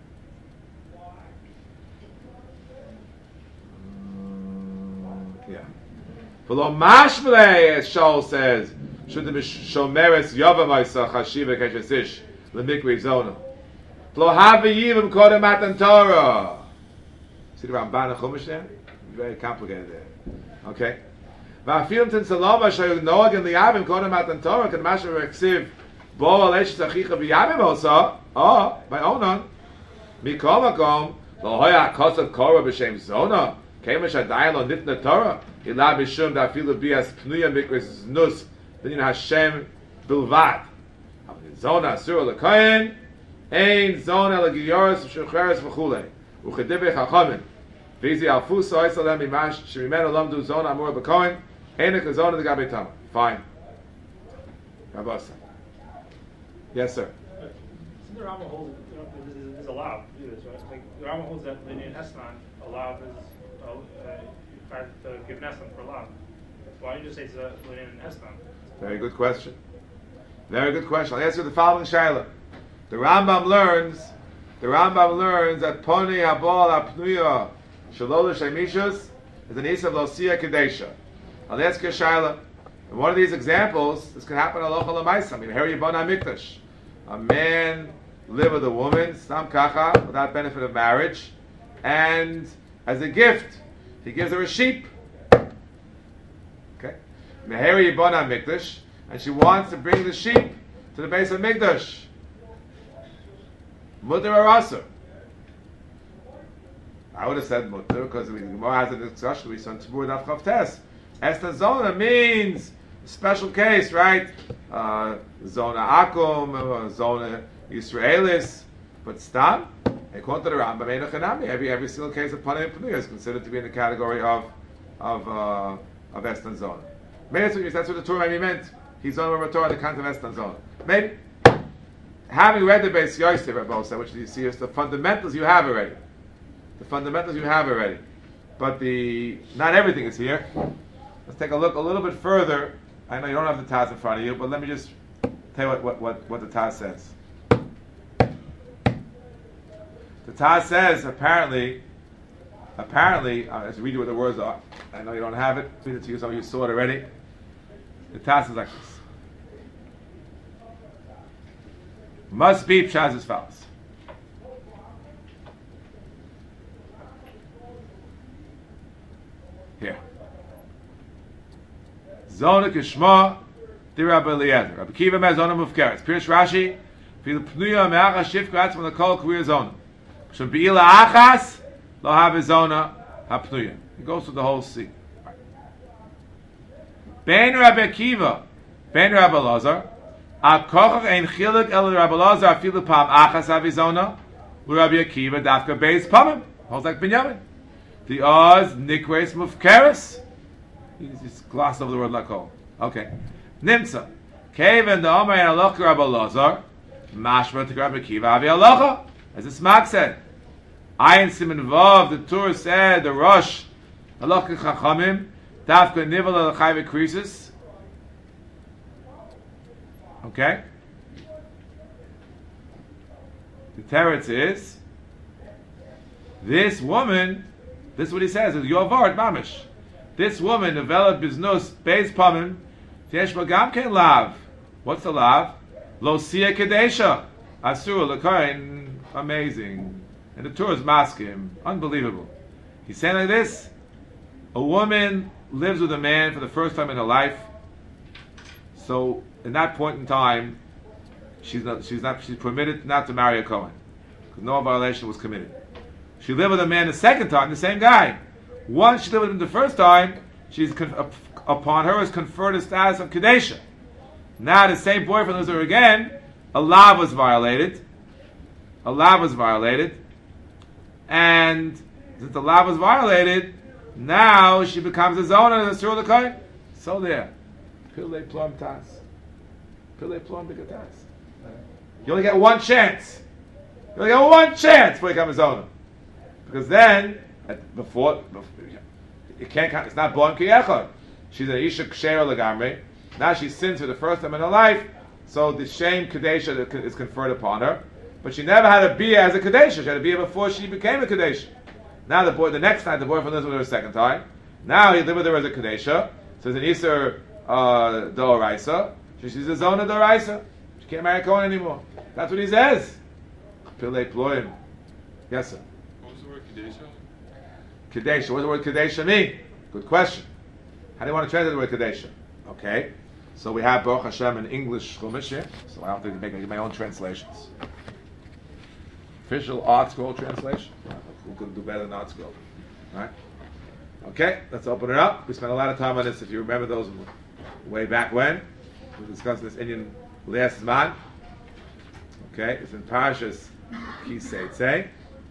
Um, yeah. Below mashmele, as Shaul says, should the shomeres yavamaisa chashiva keshesish lemikri zona. Below haviyivim kodem matan Torah. See the Ramban and Chumash there? Very complicated there. Okay. Va'afilton saloma shayug noag in the avim kodem matan Torah can mashma reksiv bo alesh zachicha v'yavim also. Oh, by Onan. Mikol makom lo hoya kosav korah b'shem zona. Kemish adayim lo nitna Torah. Ila b'shum da'afilu bias pnuya mikris nus. Then you know Hashem bilvad. Zona asura lekohen, ein zona legiyoros v'shucheres v'chulei. Uchedibei chachamim. Vizi alfusa oisalem imash shemimenu lamdu zona amur b'kohen, einik zona legabe tama. Fine. Rabasa. Yes, sir. Isn't the Rambam holds you know, this is, this is allowed to do this, right? Like the Rambam holds that Linian Esnan allowed is uh, uh, to give an Esnan for allowed. Why don't you just say it's a Linian Esnan? Very good question. Very good question. I'll answer the following shaila. The Rambam learns, the Rambam learns that poni habal apnuya shalol shemishus is an isav losia kadesha. I'll ask you a shaila. In one of these examples, this can happen aloha l'maisa. I mean, here you bona mikdash. A man live with a woman, stam kacha, without benefit of marriage, and as a gift, he gives her a sheep. Okay? Meheri Yibona Mikdash, and she wants to bring the sheep to the base of Mikdash. Mutter or Asur? I would have said Mutter, because the Gemara has a discussion with Son Tzibur Daf Chavtes. Esther Zona means a special case, right? Uh, Zona Akum, uh, Zona Yisraelis, but Stam, according to the Rambam, Einochanami, every every single case of Panim Panuya is considered to be in the category of of uh, of Estan Zona. Maybe that's what, that's what the Torah maybe meant. He's on the Torah in the context of Estan Zona. Maybe having read the Beis Yosef, Rabbi said, which you see is the fundamentals you have already. The fundamentals you have already, but the not everything is here. Let's take a look a little bit further. I know you don't have the Taz in front of you, but let me just tell you what, what, what, what the Taz says. The Taz says, apparently, apparently, uh, let's read you what the words are. I know you don't have it. Read it to you, some of you saw it already. The Taz is like this. Must be Pshaz as follows. Here. Zona Kishma, the Rabbi Eliezer. Rabbi Kiva Mezona Mufkeres. Pirish Rashi, Fil Pnuya Me'acha Shifkatz from the Kol Kuya Zona. Shem Be'ila Achas, Lo Have Zona HaPnuya. He goes through the whole sea. Ben Rabbi Kiva, Ben Rabbi Lazar, HaKochach Ein Chiluk El Rabbi Lazar, Afilu Pam Achas Avizona, Rabbi Akiva Dafka Beis Pamim. Holds like Binyamin. The Oz Nikres Mufkeres. He just glossed over the word lakol. Okay. Nimsa. Kevin the Omer and Aloch Rabbi Lazar. Mashma to Rabbi Kiva Avi Alocha. As the Smak said. Ayin Siman Vav, the Torah said, the Rosh, Aloch Chachamim, Dafka Nivel Alachai V'Krisis. Okay? The teretz is, this woman, this is what he says, is Yovar Mamish. This woman developed biznus beis pamim. Yesh bagam ken lav. What's the lav? Lo sia kadesha. Asur lekain. Amazing. And the Torah is maskim. Unbelievable. He's saying like this: a woman lives with a man for the first time in her life. So, in that point in time, she's not. She's not. She's permitted not to marry a Kohen because no violation was committed. She lived with a man the second time, the same guy. Once she lived with him the first time, she's con- up, upon her is conferred a status of Kadesha. Now the same boyfriend lives with her again, a law was violated. A law was violated. And since the law was violated, now she becomes a zona and a surah l'kohen. So there. Pile plum tas. Pile plum bigatas. You only get one chance. You only get one chance before you become a zona. Because then, At, before, before, it can't. It's not born kiyechad. She's an isha kshera legamri. Now she sins for the first time in her life, so the shame kadesha is conferred upon her. But she never had a bia as a kadesha. She had a bia before she became a kadesha. Now the boy, the next time the boyfriend lives with her a second time. Now he lived with her as a kadesha. So it's an isha uh, doraisa. She's a zona doraisa. She can't marry a Kohen anymore. That's what he says. Pile ploim. Yes, sir. What was the word kadesha? Kadesha. What does the word Kadesha mean? Good question. How do you want to translate the word Kadesha? Okay. So we have Baruch Hashem in English Chumash here. So I don't think to make my own translations. Official Art Scroll translation. Who could do better than Art Scroll? Right? Okay. Let's open it up. We spent a lot of time on this. If you remember those way back when. We discussed this Indian last month. Okay, it's in Parshas Kisei.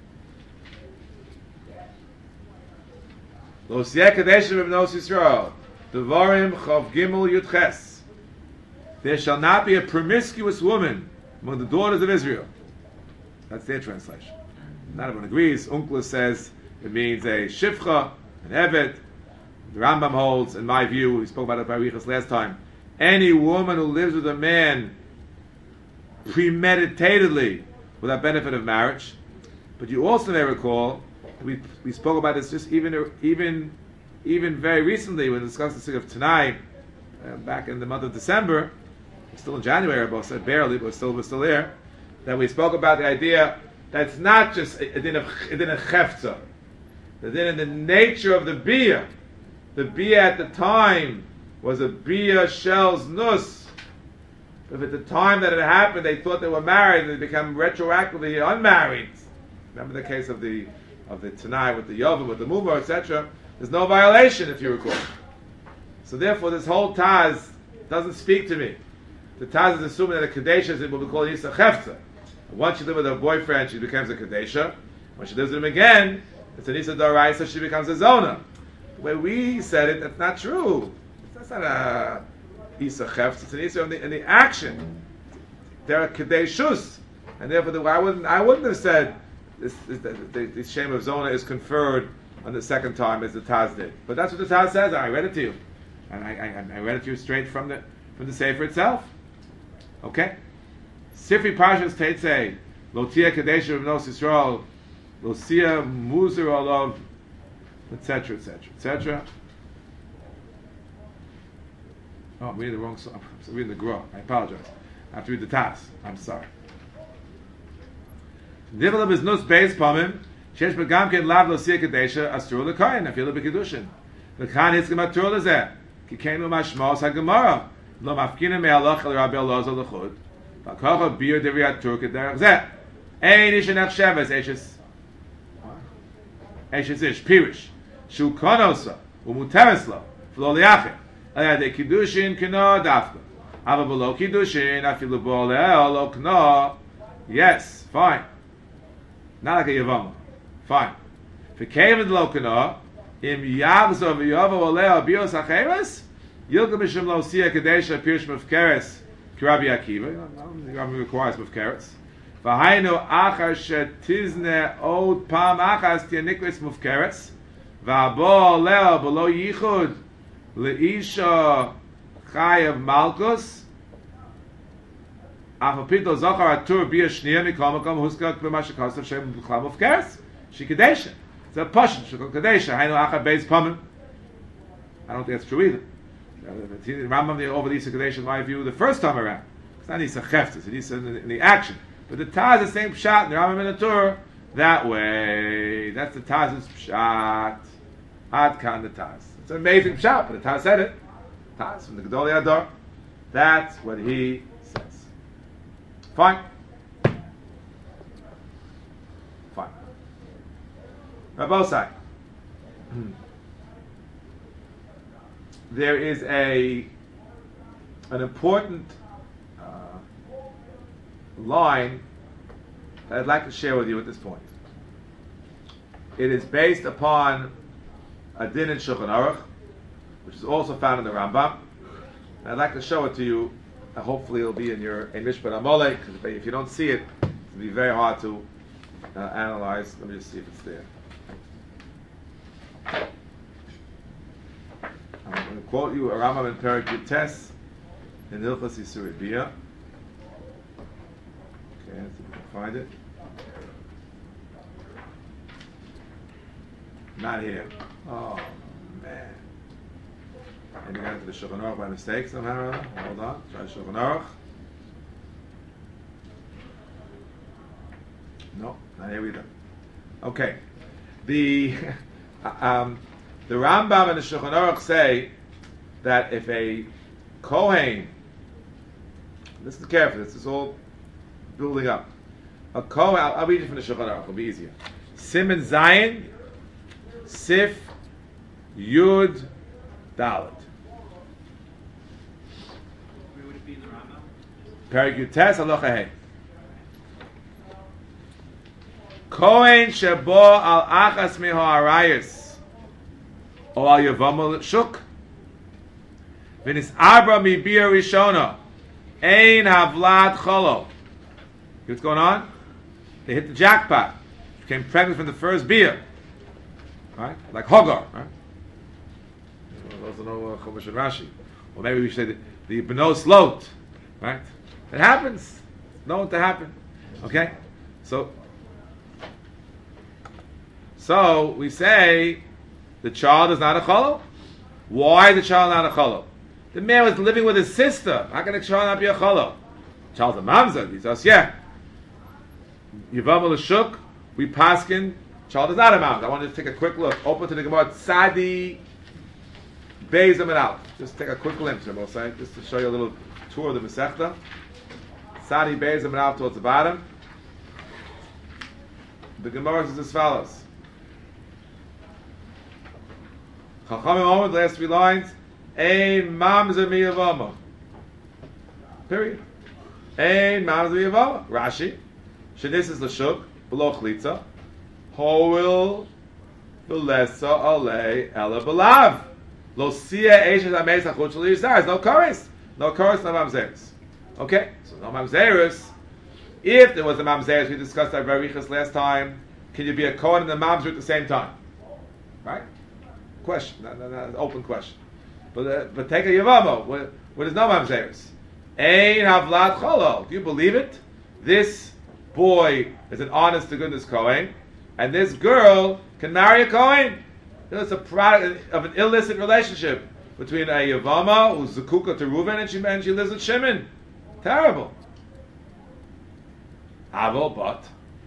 Lo Sieh Kadeshim B'Bnos Yisrael Devarim Chav Gimel Yud Ches. There shall not be a promiscuous woman among the daughters of Israel. That's their translation. Not everyone agrees. Unkla says it means a shivcha, an evet. The Rambam holds, in my view, we spoke about it by Riechas last time, any woman who lives with a man premeditatedly without benefit of marriage. But you also may recall, we we spoke about this just even even even very recently when we discussed the Sig of Tanai, uh, back in the month of December, still in January, but said barely, but still we're still there, that we spoke about the idea that it's not just a din of a din of chefza, the din in the nature of the bia. The bia at the time was a bia shells nus. If at the time that it happened they thought they were married and they become retroactively unmarried. Remember the case of the of the Tanai with the Yovam, with the Mumar, et cetera. There's no violation if you recall. So therefore this whole Taz doesn't speak to me. The Taz is assuming that a Kadesha is what we call Yisa Chefza. Once she lives with her boyfriend, she becomes a Kadesha. When she lives with him again, it's an Yisa Daraisa, she becomes a Zona. The way we said it, that's not true. That's not a Isa Chefz. It's an Isa in the, in the action. They're a Kadeshus. And therefore, the, I, wouldn't, I wouldn't have said this, this, the, the, the shame of Zona is conferred on the second time as the Taz did. But that's what the Taz says. I read it to you. And I, I, I read it to you straight from the from the Sefer itself. Okay? Sifri Parshas Teitzei, Lotia Kadesha of Nos Yisrael, Losia Muzer Olav, et cetera, et cetera, et cetera. Oh, I'm reading the wrong song. I'm reading the Gra. I apologize. I have to read the Taz. I'm sorry. Divel is nus beis pamim. Shesh begam ken lav lo sia kadesha astur lekayin afilu bekidushin. Lekan hitzkem atur lezeh. Ki kenu mashmos hagemara. Lo mafkina me'alach el rabbi elazar lechud. V'kacha bir devi atur kederach zeh. Ein ish enach sheves eshes. Eshes ish. Pirish. Shu konosa. Umuteres lo. V'lo liachim. De kiddushin kino dafka. Ava below kiddushin afilu boleh lo kno. Yes, fine. Not like a yavam. Fine. V'keven lo kno. Im yavzo v'yavo oleh bios acheres. Yilka mishum lo siya kadesha pirsh mufkeres. Kirabi Akiva. The Rambam requires mufkeres. V'hainu achar shetizne od pam achas tianikris mufkeres. V'abo oleh below yichud. Leisha chayav malchus afapito zachar atur bia shniya mikol makom huskak b'mashakasav shem b'chlam of keres shikadesha. It's a passion shikol kadesha. Hainu achar beis pamim. I don't think that's true either. The Rambam the over the Isa kadesha in my view the first time around. It's not Isa cheftes. It's Isa in, in the action. But the Taz is the same pshat in the Rambam and the Torah that way. That's the Taz's pshat. Ad kan the Taz. It's an amazing pshat, but the Taz said it. Taz from the Gedolei Adar. That's what he says. Fine. Fine. Rabbosai. There is a an important uh, line that I'd like to share with you at this point. It is based upon a din in Shulchan Aruch, which is also found in the Rambam. And I'd like to show it to you. Uh, hopefully, it'll be in your in Mishpat Amalek. Because if you don't see it, it'll be very hard to uh, analyze. Let me just see if it's there. I'm going to quote you a Rambam in Perek Yutes in Hilchos Yisur Bia. Okay, let's see if we can find it. Not here. Oh, man. Maybe I got into the Shulchan Aruch by mistake somehow or other. Hold on. Try Shulchan Aruch. No, not here either. Okay. The um, the Rambam and the Shulchan Aruch say that if a Kohen, listen carefully, this is all building up. A Kohen, I'll, I'll read it from the Shulchan Aruch, it'll be easier. Siman Zayin, Sif, Yud, Dalet. Perik Yutes Halacha Hey. Kohen shebo al achas miho arayis o al yavama shuk v'nis abra mi bia rishona ein havlat cholo. What's going on? They hit the jackpot. Became pregnant from the first beer. Right? Like Hagar. Right? Those know Chumash and Rashi. Or maybe we should say the, the Benos Lot. Right? It happens. Known to happen. Okay? So, so we say the child is not a cholo. Why is the child not a cholo? The man was living with his sister. How can a child not be a cholo? The child's a mamzer. He says, yeah. Yivam l'shuk, we paskin, child is not a mamzer. I want to take a quick look. Open to the Gemara, Tzadi, Beis and out. Just take a quick glimpse, I'm saying, just to show you a little tour of the Masechta. Tzadi, Beis and out towards the bottom. The Gemara says as follows. Chachamim Omer, the last three lines, Ein mamzer miyavama. Period. Ein mamzer miyavama. Rashi. Shedis is l'shuk, below chlitza. Hoil v'lesa alei ela belav. Lo sia eishes ameis achut shel yizar. No chorus. No chorus, no mamzeres. Okay? So no mamzeres. If there was a mamzeres, we discussed that Barichas last time, can you be a Kohen and a mamzer at the same time? Right? Question. No, no, no, open question. But uh, but take a Yavamo. What, what is no mamzeres? Ein havlat cholo. Do you believe it? This boy is an honest to goodness Kohen, and this girl can marry a Kohen. It's a product of an illicit relationship between a Yavama who's Zakuka to Reuven and she, and she lives with Shimon. Terrible. Avo, but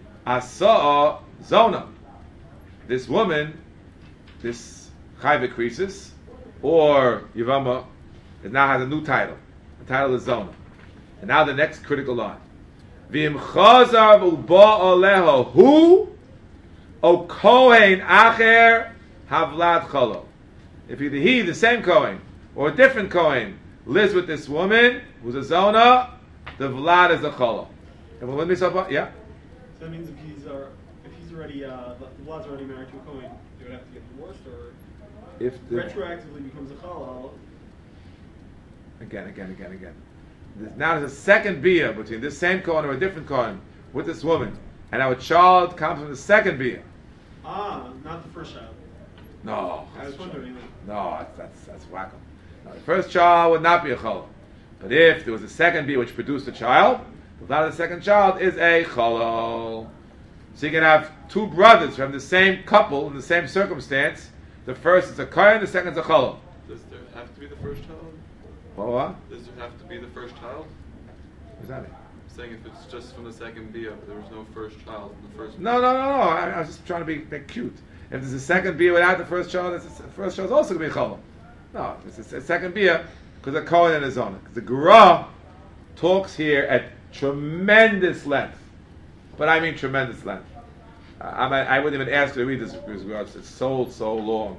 Asa Zona. This woman, this Chayve Krisis, or Yavama, now has a new title. The title is Zona. And now the next critical line. V'im chazar v'uba aleho hu o kohen acher havlat cholo. If either he, the same kohen, or a different kohen, lives with this woman who's a zona, the vlad is a cholo. And when we talk about, yeah. So that means if he's uh, if he's already uh, the vlad's already married to a kohen, they would have to get divorced, or if the, retroactively becomes a cholo. Again, again, again, again. Now there's a second bia between this same Kohen or a different Kohen with this woman, and our child comes from the second bia. Ah, not the first child. No, I was wondering. no, that's that's, that's wacko. No, the first child would not be a cholo, but if there was a second bia which produced a child, the blood of the second child is a cholo. So you can have two brothers from the same couple in the same circumstance. The first is a Kohen, the second is a cholo. Does there have to be the first child? What? what? Does there have to be the first child? What does that mean? I'm saying if it's just from the second bia, but there was no first child in the first. No, no, no, no. I, I was just trying to be, be cute. If there's a second bia without the first child, the first child is also going to be a cholo. No, it's a, a second bia because a Kohen and a zona. The Gemara talks here at tremendous length, but I mean tremendous length. Uh, I, I wouldn't even ask you to read this because it's so so long.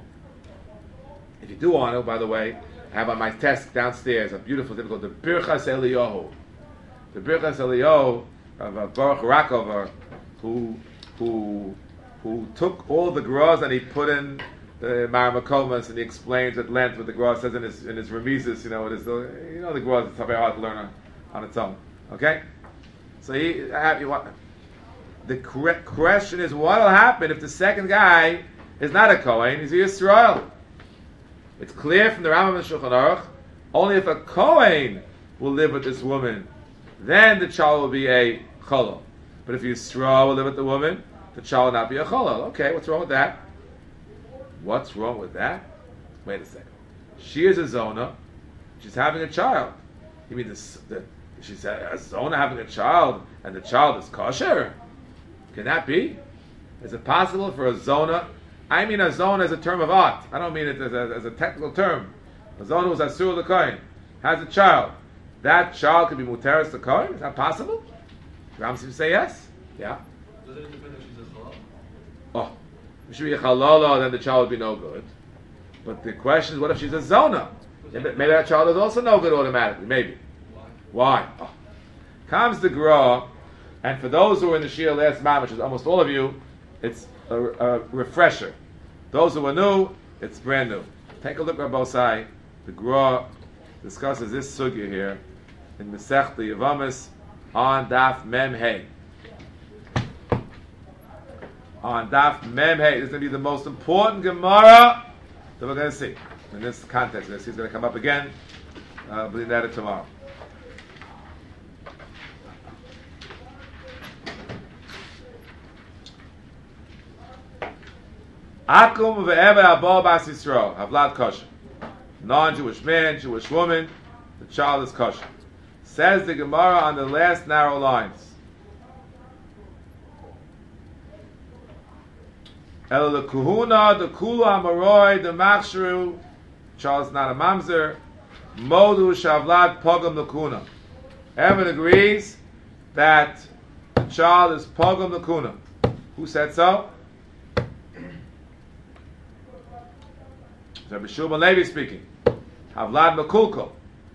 If you do want to, by the way, I have on my desk downstairs a beautiful thing called the Birchas Eliyahu. The Birchas Eliyahu of uh, Baruch Rakover, who who who took all the Geras and he put in the Maramakomas and he explains at length what the Geras says in his in his Remises. You know, it is the, you know the Geras. It's very hard to learn on, on its own. Okay, so he I have you want. The correct question is, what will happen if the second guy is not a Kohen? He's a Yisrael. It's clear from the Rambam and Shulchan Aruch, only if a Kohen will live with this woman, then the child will be a Cholol. But if Yisrael will live with the woman, the child will not be a Cholol. Okay, what's wrong with that? What's wrong with that? Wait a second. She is a Zona. She's having a child. You mean this, the, she's a, a Zona having a child, and the child is kosher? Can that be? Is it possible for a Zona? I mean a zona as a term of art. I don't mean it as a, as a technical term. A zona who's asur the kohen has a child. That child could be muteris the kohen. Is that possible? Ram seems to say yes. Yeah. Does it depend if she's a halal? Oh, if she be a halala, then the child would be no good. But the question is, what if she's a zona? Maybe, maybe that child is also no good automatically. Maybe. Why? Why? Oh. Comes the Gra, and for those who were in the Shia last month, which is almost all of you, it's a, a refresher. Those who are new, it's brand new. Take a look at Bosai. The Gra discusses this sugya here in Masechta Yavamis on Daf Mem Hey. On Daf Mem Hey, this is going to be the most important Gemara that we're going to see in this context. This is going to come up again. Uh, believe that tomorrow. Akum ve'ever abol bas Yisrael, havlad kosher. Non-Jewish man, Jewish woman, the child is kosher. Says the Gemara on the last narrow lines. El the kuhuna, the kulu amaroi, the machshru, child is not a mamzer. Modu shavlad pogam the kuna. Everyone agrees that the child is pogam the kuna. Who said so? Rabbi Shulman Levi speaking. Havlad Makulko.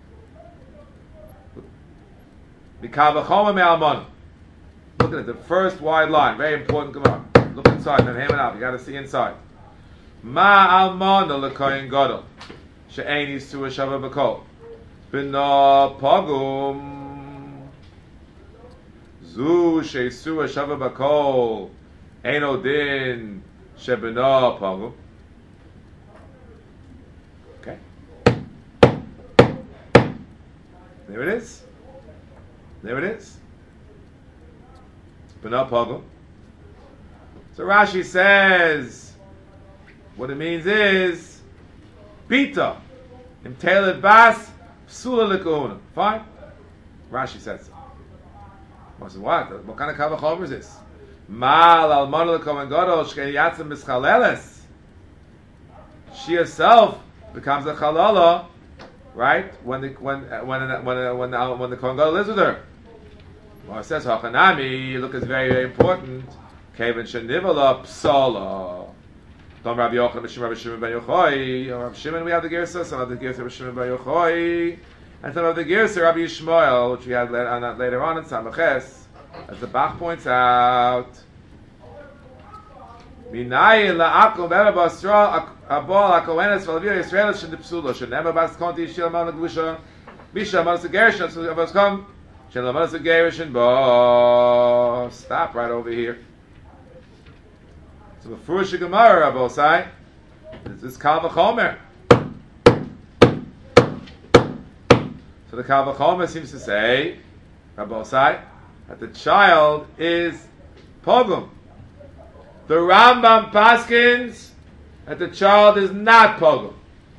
Mikavachoma me'almona. Look at it, the first wide line, very important Gemara. Look inside, then ham it up. You got to see inside. Ma almona lekoyin gadol she'eini suah shava b'kol b'no pogum zu she'suah shava b'kol eino din she'b'no pogum. There it is. There it is. B'no pogum. So Rashi says, what it means is, Bita, im tailored bas, psula lekuna. Fine? Rashi says so. I said, what? What kind of kavachomer is this? Mal almana lekohen gadol shkei yatzim mischaleles. She herself becomes a chalala, right? When the when when when when when the, when the kohen gadol lives with her. Well, it says hachanami. Look, it's very very important. Kevin shenivala psala. Don't Rabbi Yochanan, Mishim Rabbi Shimon ben Yochai. Or Rabbi Shimon, we have the Gersa. Some of the Gersa Rabbi Shimon ben Yochai, and some of the Gersa Rabbi Yishmael, which we had later on, later on in Samaches, as the Bach points out. Minayin la'akum v'era b'asra abol ha'kohenes v'alvir Yisrael shenipsulo shenemar bas konti yishil man l'gvusha misha manas ha'gerishin avos kom shel manas ha'gerishin bo. Stop right over here. So the Furush Gemara, Rabbi Osai, this is Kal V'chomer. So the Kal V'chomer seems to say, Rabbi Osai, that the child is pogum. The Rambam paskins that the child is not pogum.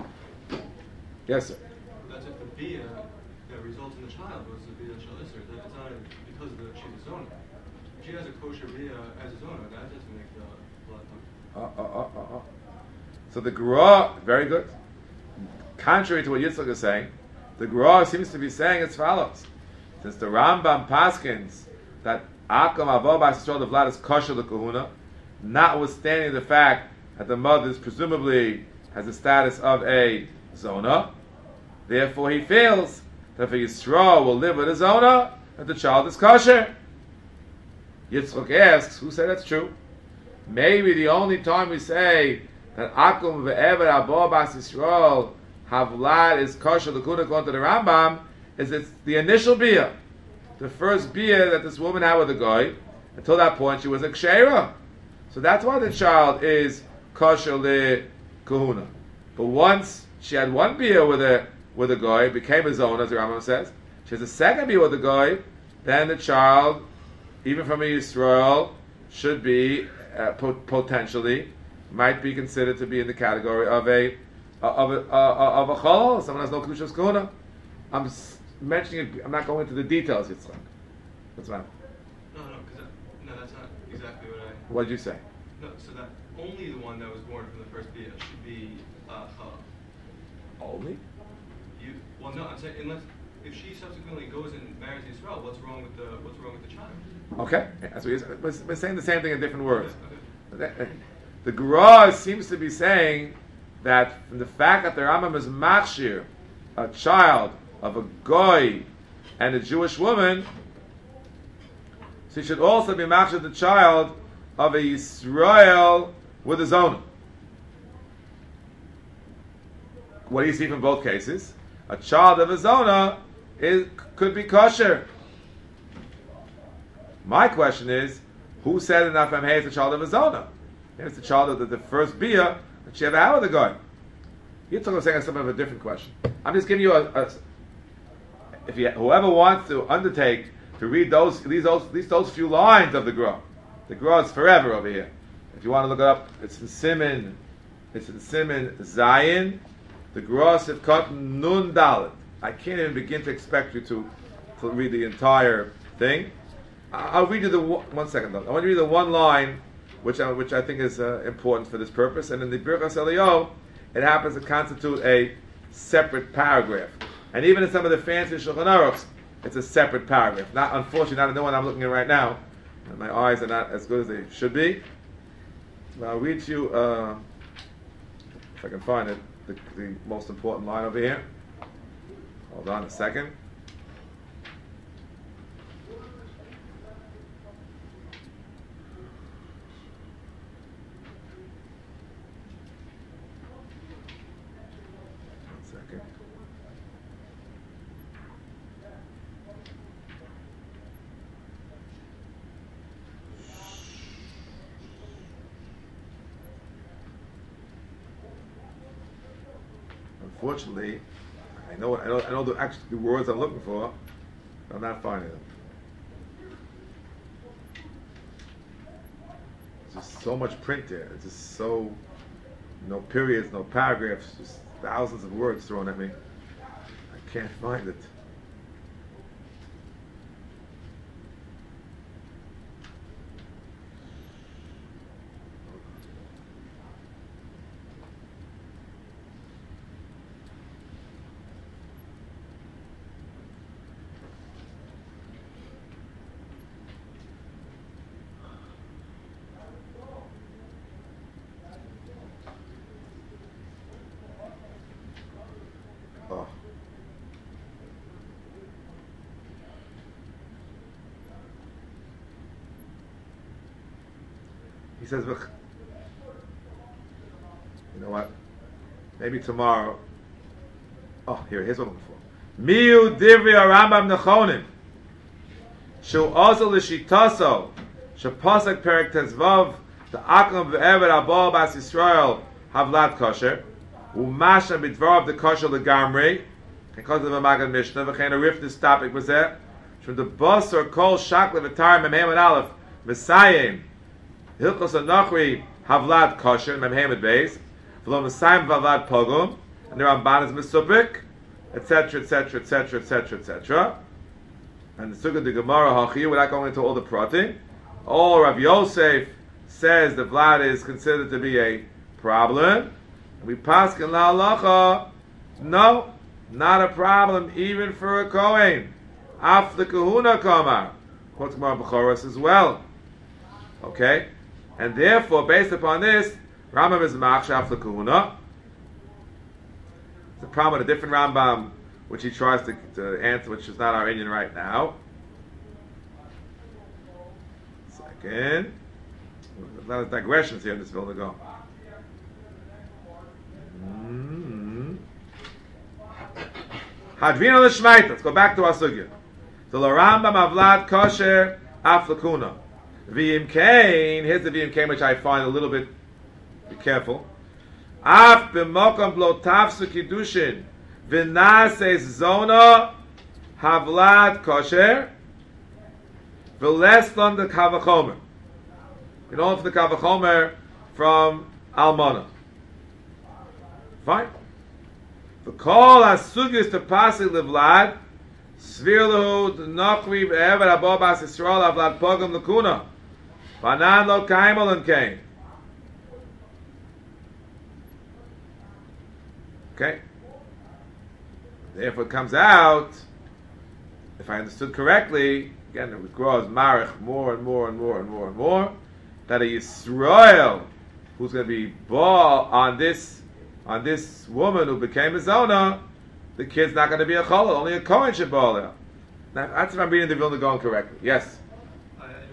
Yes, sir. That's if the bia that results in the child was the bia shalisser. It's not because of the she's a zona. She has a kosher bia as a zona. That doesn't make the blood come. Uh, uh, uh, uh, uh. So the Gra, very good. Contrary to what Yitzchak is saying, the Gra seems to be saying as follows: since the Rambam paskins that Akam Avo B'Yisrael the Vlad is kosher the kahuna, notwithstanding the fact that the mother is presumably has the status of a zona, therefore he feels that if a Yisrael will live with a zona, that the child is kosher. Yitzchak asks, who said that's true? Maybe the only time we say that Akum ve'ever abo bas Yisrael havlad is kosher l'kuda according to the Rambam is it's the initial bia, the first bia that this woman had with the guy. Until that point, she was a kshera. So that's why the child is kosher le kahuna. But once she had one bia with a with a guy, became a zona, as the Rambam says. She has a second bia with a guy, then the child, even from a Yisrael, should be uh, po- potentially might be considered to be in the category of a uh, of a uh, of a chol. Someone has no kedushas kahuna. I'm s- mentioning it. I'm not going into the details. Yitzchak. That's what. No, no, because that, no, that's not exactly what I. What did you say? No, so that only the one that was born from the first bia should be uh, challah. Only. You well, no, I'm saying unless if she subsequently goes and marries Yisrael, what's wrong with the what's wrong with the child? Okay, that's what he's, we're, we're saying the same thing in different words. Okay, okay. The, the Gra seems to be saying that from the fact that the Rambam is machshir, a child of a goy and a Jewish woman, So he should also be machshir the child of a Yisrael with a zona. What do you see from both cases? A child of a zona is, could be kosher. My question is, who said in Afam Hey it's a child of a zona? It's the child of the, the first bia that she ever had with the guy. You're talking about saying something of a different question. I'm just giving you a, a if you, whoever wants to undertake to read those these those these those few lines of the Gra. The Gra is forever over here. If you want to look it up, it's in Siman, it's in Siman Zion. The Gra Sivkot Nun Dalet. I can't even begin to expect you to, to read the entire thing. I'll read you the one, one second though. I want to read the one line, which I, which I think is uh, important for this purpose. And in the Birchas Eliyahu, it happens to constitute a separate paragraph. And even in some of the fancy Shulchan Aruchs, it's a separate paragraph. Not, unfortunately, not in the one I'm looking at right now. And my eyes are not as good as they should be. But I'll read you, uh, if I can find it, the, the most important line over here. Hold on a second. One second. Unfortunately, I know I know I know the actual the words I'm looking for, but I'm not finding them. There's just so much print there. It's just so no periods, no paragraphs, just thousands of words thrown at me. I can't find it. He says, you know what? Maybe tomorrow. Oh, here, here's what I'm looking for. Miu divri Rambam nechonim. Shu also l'shitaso. Shepasak perik tezvav. The akam ve'eved abol bas Yisrael havlat kosher. Umasha bidvarav the kosher legamri. Because of the Maggid Mishnah. V'chein a riff this topic was there. From the bus or kol shakle v'tar memhem and aleph. Messiah. Hilchos Anachri Havlad Kosher Memhemed Beis, V'lo Messiah Havlad Pogum, and the Ramban is Mesupik, et cetera, et cetera, et cetera, et cetera, et cetera. And the Sukkah the Gemara Hachi, without going into all the pratim, all Rav Yosef says the Vlad is considered to be a problem. And we pass in La Halacha, no, not a problem even for a Kohen. Af the Kahuna Kamar, quotes Gemara Bechoros as well. Okay? And therefore, based upon this, Rambam is machshaf l'kuhuna. It's a problem with a different Rambam, which he tries to, to answer, which is not our Indian right now. Second. There's a lot of digressions here in this Vilna Gaon. Mm-hmm. Hadvina l'shmaita. Let's go back to our sugya. So the Rambam avlad kosher af l'kuhuna. V'im kain, here's the v'im kain, which I find a little bit, be careful. Af b'mokom blo tafsu kiddushin, v'nases zona, havlad kosher, v'leston the kavachomer. You know, for the kavachomer from Almana. Fine. V'kol ha-sugis to pasi livlad, svirlu d'nochri v'ever abo bas Yisrael havlad pogam l'kuna. Banan lo kaimel and kain. Okay. Therefore, it comes out, if I understood correctly, again, it grows marich more and more and more and more and more, that a Yisrael who's going to be ball on this on this woman who became a zona, the kid's not going to be a cholol, only a Kohen should ball there. Now, that's if I'm reading the Vilna Gaon correctly. Yes. I, I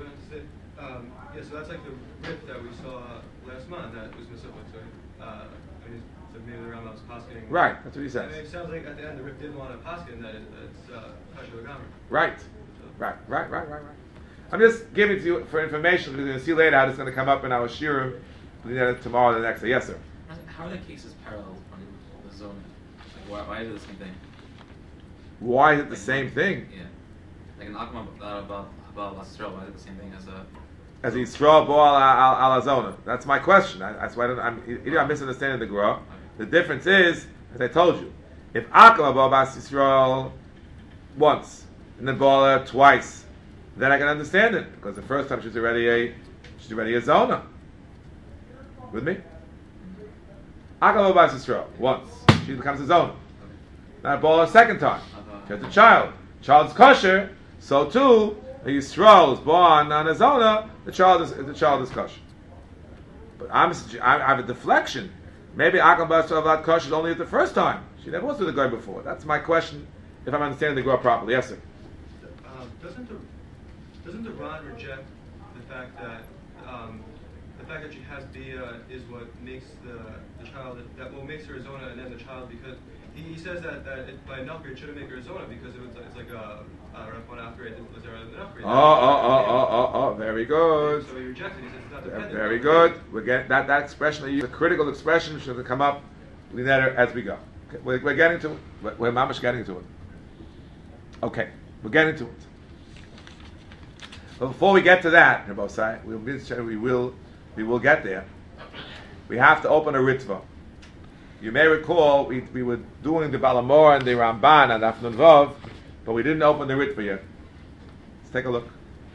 Yeah, so that's like the rip that we saw last month that was Mesuplik. So, uh, I mean, so maybe the Rambam was poskening. Right, that's what he says. I mean, it sounds like at the end the rip did want to poskin that it, it's uh, Kasher Lagamar. Right, right, right, right, right, right. I'm just giving it to you for information because you're going to see later how it's going to come up in our shiurim tomorrow or the next day. Yes, sir. How are the cases parallel on the zone? Like, why, why is it the same thing? Why is it the Like, same thing? Yeah. Like an Akma about about about Yisrael, why is it the same thing as a? As Yisrael Baal al al Azona. That's my question. I, that's why I don't, I'm either I'm misunderstanding the Gemara. The difference is, as I told you, if Akma Baal Bas Yisrael once and then Baal twice, then I can understand it because the first time she's already a she's already a Zona. With me? Akma Baal Bas Yisrael once she becomes a Zona. Now Baal a second time. She has a child. Child's kosher. So too, a Yisrael is born on a Zona. The child is the child is kosher. But I'm I have a deflection. Maybe Akam Bas Yisrael kosher only at the first time. She never was with the guy before. That's my question. If I'm understanding the Gemara properly, yes sir. Um, doesn't the doesn't the Ron reject the fact that um, the fact that she has Bia is what makes the the child that what makes her a Zona and then the child because he, he says that that it, by an upgrade shouldn't make her a Zona because it was it's like a uh, one upgrade was there an upgrade. Oh, oh, oh, oh, oh, oh, very good. So he rejected. He says it's not dependent. Very good. We're getting that that expression, the critical expression, should come up as we go. Okay, we're, we're getting to it. We're, we're mamish getting to it. Okay, we're getting to it. But before we get to that, Rabosai, we'll be, we will we will get there. We have to open a ritva. You may recall we we were doing the Balamor and the Ramban and Afnun Vav, but we didn't open the ritva yet. Let's take a look.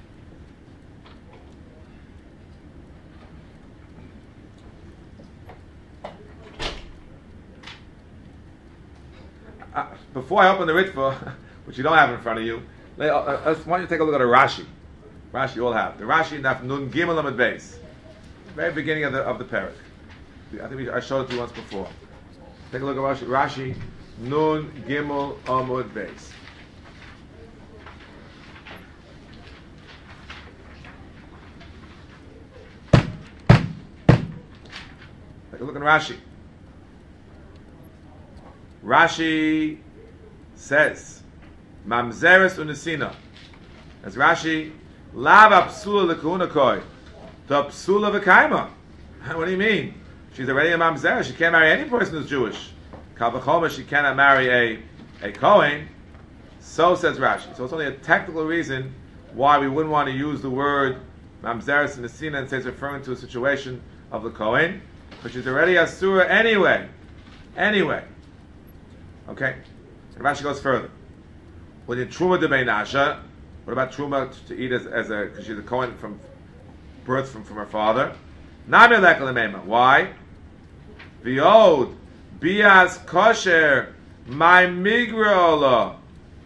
Uh, before I open the ritva, which you don't have in front of you, let, uh, uh, I want you to take a look at a Rashi. Rashi you all have. The Rashi Naf Nun Gimel Amud Beis. Very beginning of the of the parak. I think we, I showed it to you once before. Take a look at Rashi. Rashi Nun Gimel Amud Beis. Take a look at Rashi. Rashi says, Mamzeres unesina. As Rashi, Lava psula lekuna the psula v'kaima. What do you mean? She's already a mamzeres. She can't marry any person who's Jewish. Kal v'chomer, she cannot marry a a Kohen. So says Rashi. So it's only a technical reason why we wouldn't want to use the word mamzeres unesina and say it's referring to a situation of the Kohen, but she's already a surah anyway. Anyway. Okay, and Rashi goes further. When in Truma de Beinasha, what about Truma to eat as, as a, because she's a Kohen from birth from, from her father? Why? V'od bias kosher my migrola.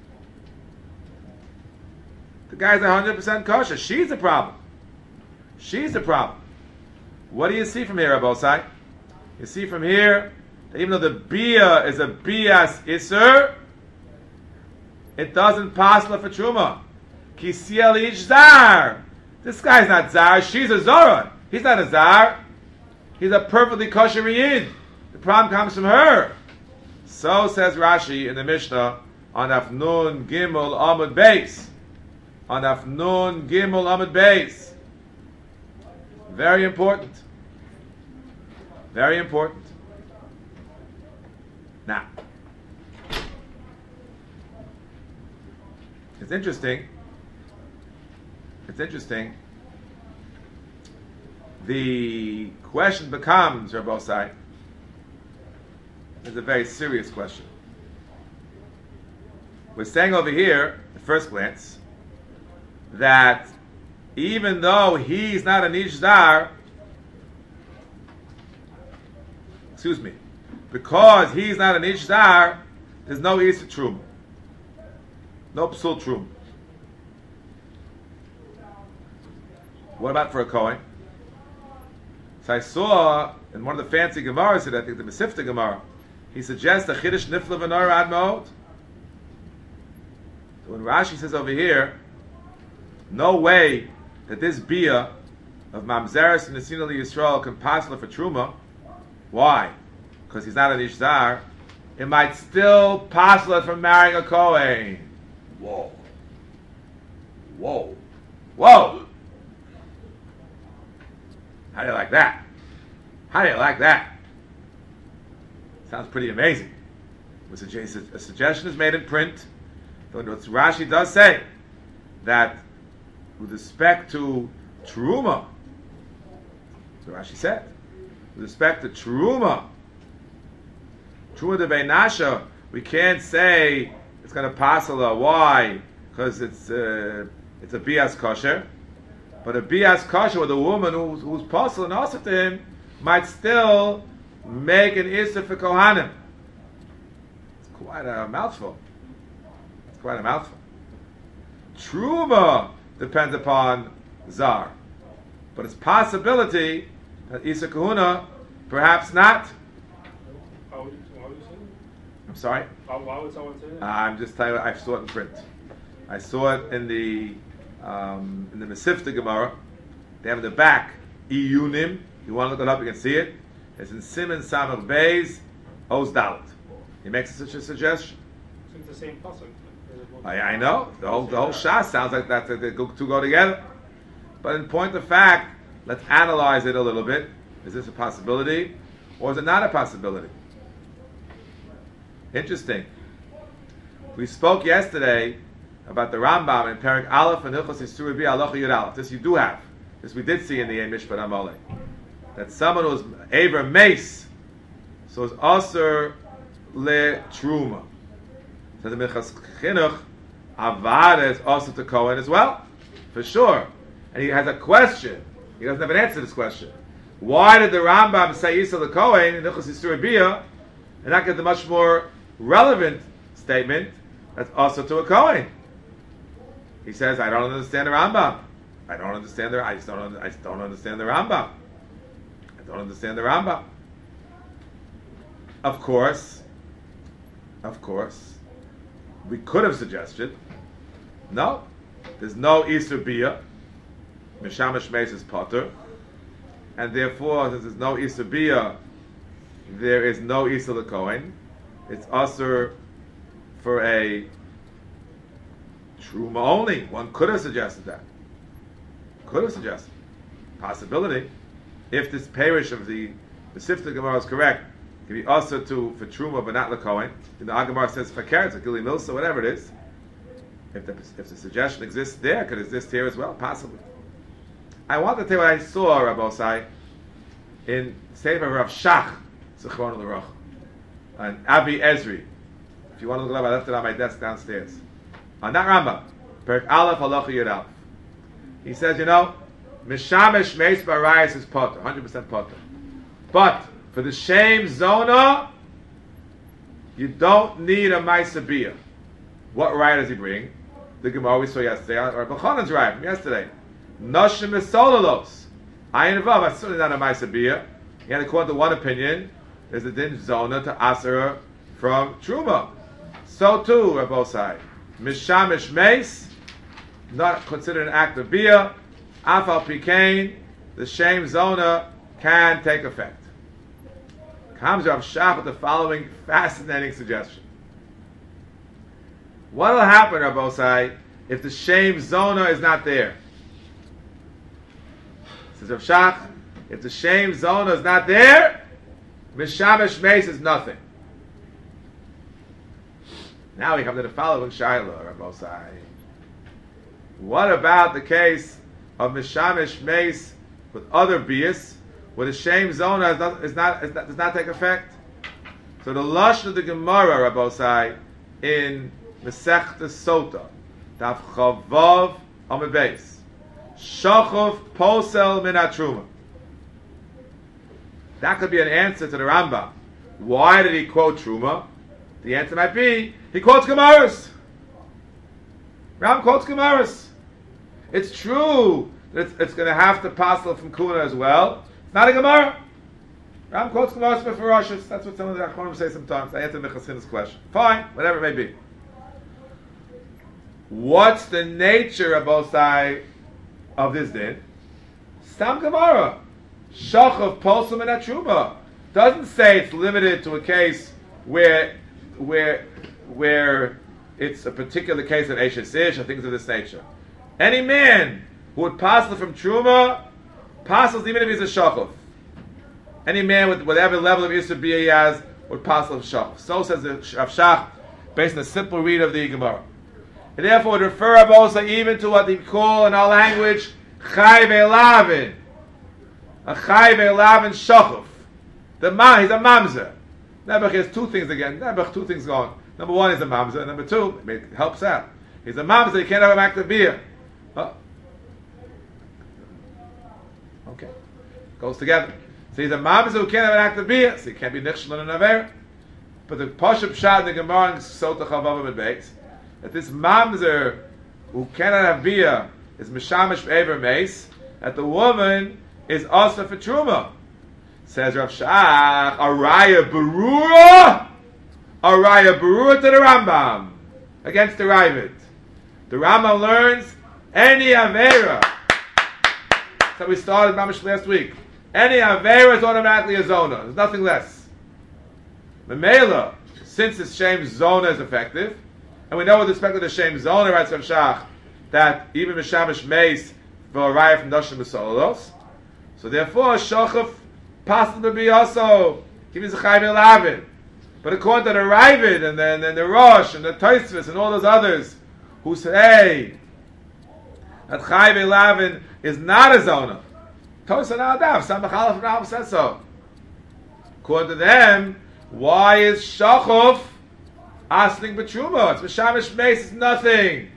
The guy's one hundred percent kosher. She's the problem. She's the problem. What do you see from here, Rabosai? You see from here, even though the bia is a bias iser, it doesn't pass la for truma. Kisiel ish zar. This guy's not zar. She's a zora. He's not a zar. He's a perfectly kosher yid. The problem comes from her. So says Rashi in the Mishnah on Afnun Gimel Amud Beis. On Afnun Gimel Amud Beis. Very important. Very important. Now, it's interesting. It's interesting. The question becomes, Rabosai, is a very serious question. We're saying over here, at first glance, that even though he's not an Ishdar, excuse me, because he's not an Ishdar, there's no Isa Trum. No Psul Trum. What about for a Kohen? So I saw in one of the fancy Gemaras, I think the Mesifta Gemara, he suggests a Chiddush Nifla V'Nor Ad Ma'od. So when Rashi says over here, no way that this Bia of Mamzeres and Nesina Yisrael can pass for Truma. Why? Because he's not an Ishzar. It might still pass from marrying a Kohen. Whoa. Whoa. Whoa. How do you like that? How do you like that? Sounds pretty amazing. A suggestion is made in print. Rashi does say that with respect to Truma, so Rashi said, with respect to Truma, Truma de Beinasha, we can't say it's going to pass a law. Why? Because it's uh, it's a bias kosher. But a bias kosher with a woman who's, who's possible and also to him might still make an issur for Kohanim. It's quite a mouthful. It's quite a mouthful. Truma depends upon Zar. But it's possibility that issur Kahuna, perhaps not. Why would you, why would you say that? I'm sorry? Why, why would someone say that? I'm just telling you, I saw it in print. I saw it in the um, in the Mesivta Gemara. They have in the back Iyunim. You want to look it up, you can see it. It's in Simon Samach Beis Oz Dalet. He makes such a suggestion. It's the same pasuk. I, I know the whole the whole Shas sounds like that. They go two go together. But in point of fact, let's analyze it a little bit. Is this a possibility, or is it not a possibility? Interesting. We spoke yesterday about the Rambam in Perek Aleph and Hilchos Yisur Bi Halacha Yud Aleph. This you do have. This we did see in the Mishpat Amalei. That someone who's Aver Mace, so it's Aser Le Truma. So the Minchas Chinuch Avada is also to Kohen as well, for sure. And he has a question. He doesn't have an answer to this question. Why did the Rambam say Yisrael the Kohen in Hilchos Yisur Bia and not get the much more relevant statement that's also to a Kohen? He says, I don't understand the Rambam. I don't understand the I just don't I just don't understand the Rambam. I don't understand the Rambam. Of course, of course, we could have suggested, no, there's no Isur Bia. Mishamash Meis is Potter, and therefore, since there's no Isur Bia, there is no Isur LeKohen. It's Asur for a Truma only. One could have suggested that. Could have suggested. Possibility. If this parish of the the Sifta Gemara is correct, it can be Asur to for Truma but not LeKohen. And the Agamar says for carrots, or Gili Milsa, whatever it is. If the, if the suggestion exists there, it could exist here as well, possibly. I want to tell you what I saw, Rabbosai, in Sefer Rav Shach, Zichron L'Roch, and Avi Ezri. If you want to look it up, I left it on my desk downstairs. On that Rambam, Perek Aleph Halacha Yud Aleph. He says, you know, Mishamesh Meis Barayas is potter, one hundred percent potter. But for the shame zona, you don't need a Maisa Bia. What right does he bring? The Gemara we saw yesterday, or B'chonan's right from yesterday. Noshim Esolalos. Ayin Vav, that's certainly not a Maisa Bia. He had according to one opinion, there's a din zona to Asera from Truma. So too, Rabbosai. Mishamish Meis, not considered an act of Bia. Afal Pikain, the shame zona can take effect. Comes Rav Shach with the following fascinating suggestion. What will happen, Rabbosai, if the shame zona is not there? Says Rav Shach, if the shame zona is not there, Mishamesh Meis is nothing. Now we come to the following Shaila, Rabbosai. What about the case of Mishamesh Meis with other bias, where the shame zona is not, is not, is not, does not take effect? So the Lashon of the Gemara, Rabbosai, in Masechta Sota, Daf Chavav Amud Beis, Shachov Posel Min HaTruma. That could be an answer to the Rambam. Why did he quote Truma? The answer might be, he quotes Gemaras. Ram quotes Gemaras. It's true that it's, it's going to have to pass from Kuna as well. It's not a Gemara. Ram quotes Gemaras for ferocious. That's what some of the Achronim say sometimes. I answer Mechasina's question. Fine, whatever it may be. What's the nature of both sides of this din? Stam Gemara. Shachav posum and truma. Doesn't say it's limited to a case where where where it's a particular case of Eshes Ish or things of this nature. Any man who would passel from truma, passels even if he's a shachav. Any man with whatever level of Yisur B'yah he has would passel from shachav. So says the Rav Shach, based on a simple read of the Gemara. And therefore would refer Abosa even to what they call in our language Chai Ve'elavin. A Chai Ve'elavin shachav. The ma, he's a mamzer. Nebuch has two things again. Nebuch, two things going. Number one is a mamzer. Number two, it helps out. He's a mamzer. He can't have an active beer. Oh. Okay, goes together. So he's a mamzer who can't have an active beer. So he can't be nichshel and aver. But the pashup shad in the Gemara in Sota Chavav Beis that this mamzer who cannot have beer is mishamish be'aver mace. That the woman is also for truma. Says Rav Shach, Araya Berura, Araya Berura to the Rambam, against the Ravid. The Rambam learns, any Avera, so we started Mamish last week, any Avera is automatically a Zona, there's nothing less. Memela, since the Shem Zona is effective, and we know with respect to the Shem Zona, writes Rav Shach, that even Mishamish Meis, will arrive from Noshim Besolos, so therefore, Shochav, possible to be also he was a Chai Ve'elavin. But according to the Ravid and then and the Rosh and the Tosfos and all those others who say that Chai Ve'elavin is not a Zona. Tosfos and Adav, Samach from Rambam says so. According to them, why is Shachov asking B'Truma? It's Mishamish Meis, it's nothing.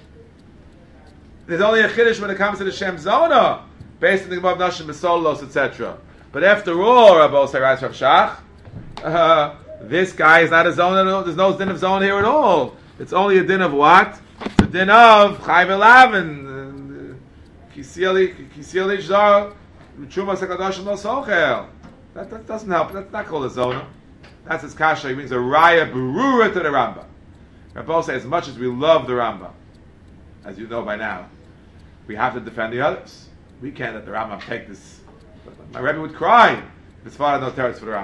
There's only a Chiddush when it comes to the Shem Zona, based on the Gemara Nashim Besolos, et cetera. But after all, Rabbi Osai writes Rav Shach, uh, this guy is not a zone at all. There's no din of zone here at all. It's only a din of what? It's a din of Chai Ve'elavin, Kisiyali Zar, Chuma Sekadosh No Sochel. That that doesn't help. That's not called a zona. That's his kasha. He means a raya berura to the Rambam. Rabbi Osai, as much as we love the Rambam, as you know by now, we have to defend the others. We can't let the Rambam take this. My Rebbe would cry if his father had no teretz for the Rambam.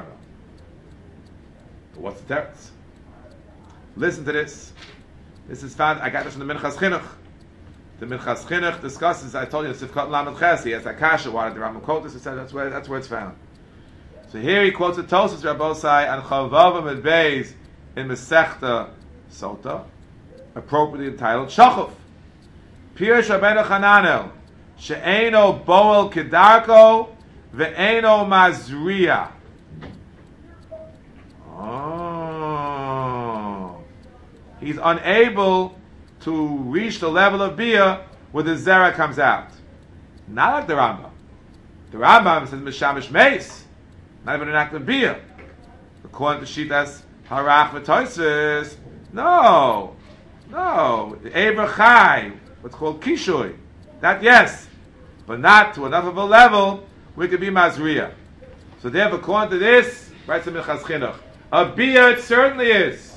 But what's the teretz? Listen to this. This is found, I got this from the Minchas Chinuch. The Minchas Chinuch discusses, I told you, the Sifkat Lamed Ches, he has Akasha, why did the Rambam quote this? He said that's where, that's where it's found. So here he quotes the Tosfos Rabbi Osai, and Chavav Amid Beis in Masechta Sota, appropriately entitled Shachov. Pirush Rabbeinu Chananel, She'eino Boel Kedarko, Ve'eno Mazriya. Oh. He's unable to reach the level of Bia where the Zera comes out. Not like the Rambam. The Rambam says Mishamish Meis. Not even an act of Bia. According to Shitas Harach V'Toises. No. No. Eber Chai. What's called Kishui. That yes. But not to enough of a level we could be Mazriya. So therefore, according to this, writes the Minchas Chinuch, a Bia it certainly is.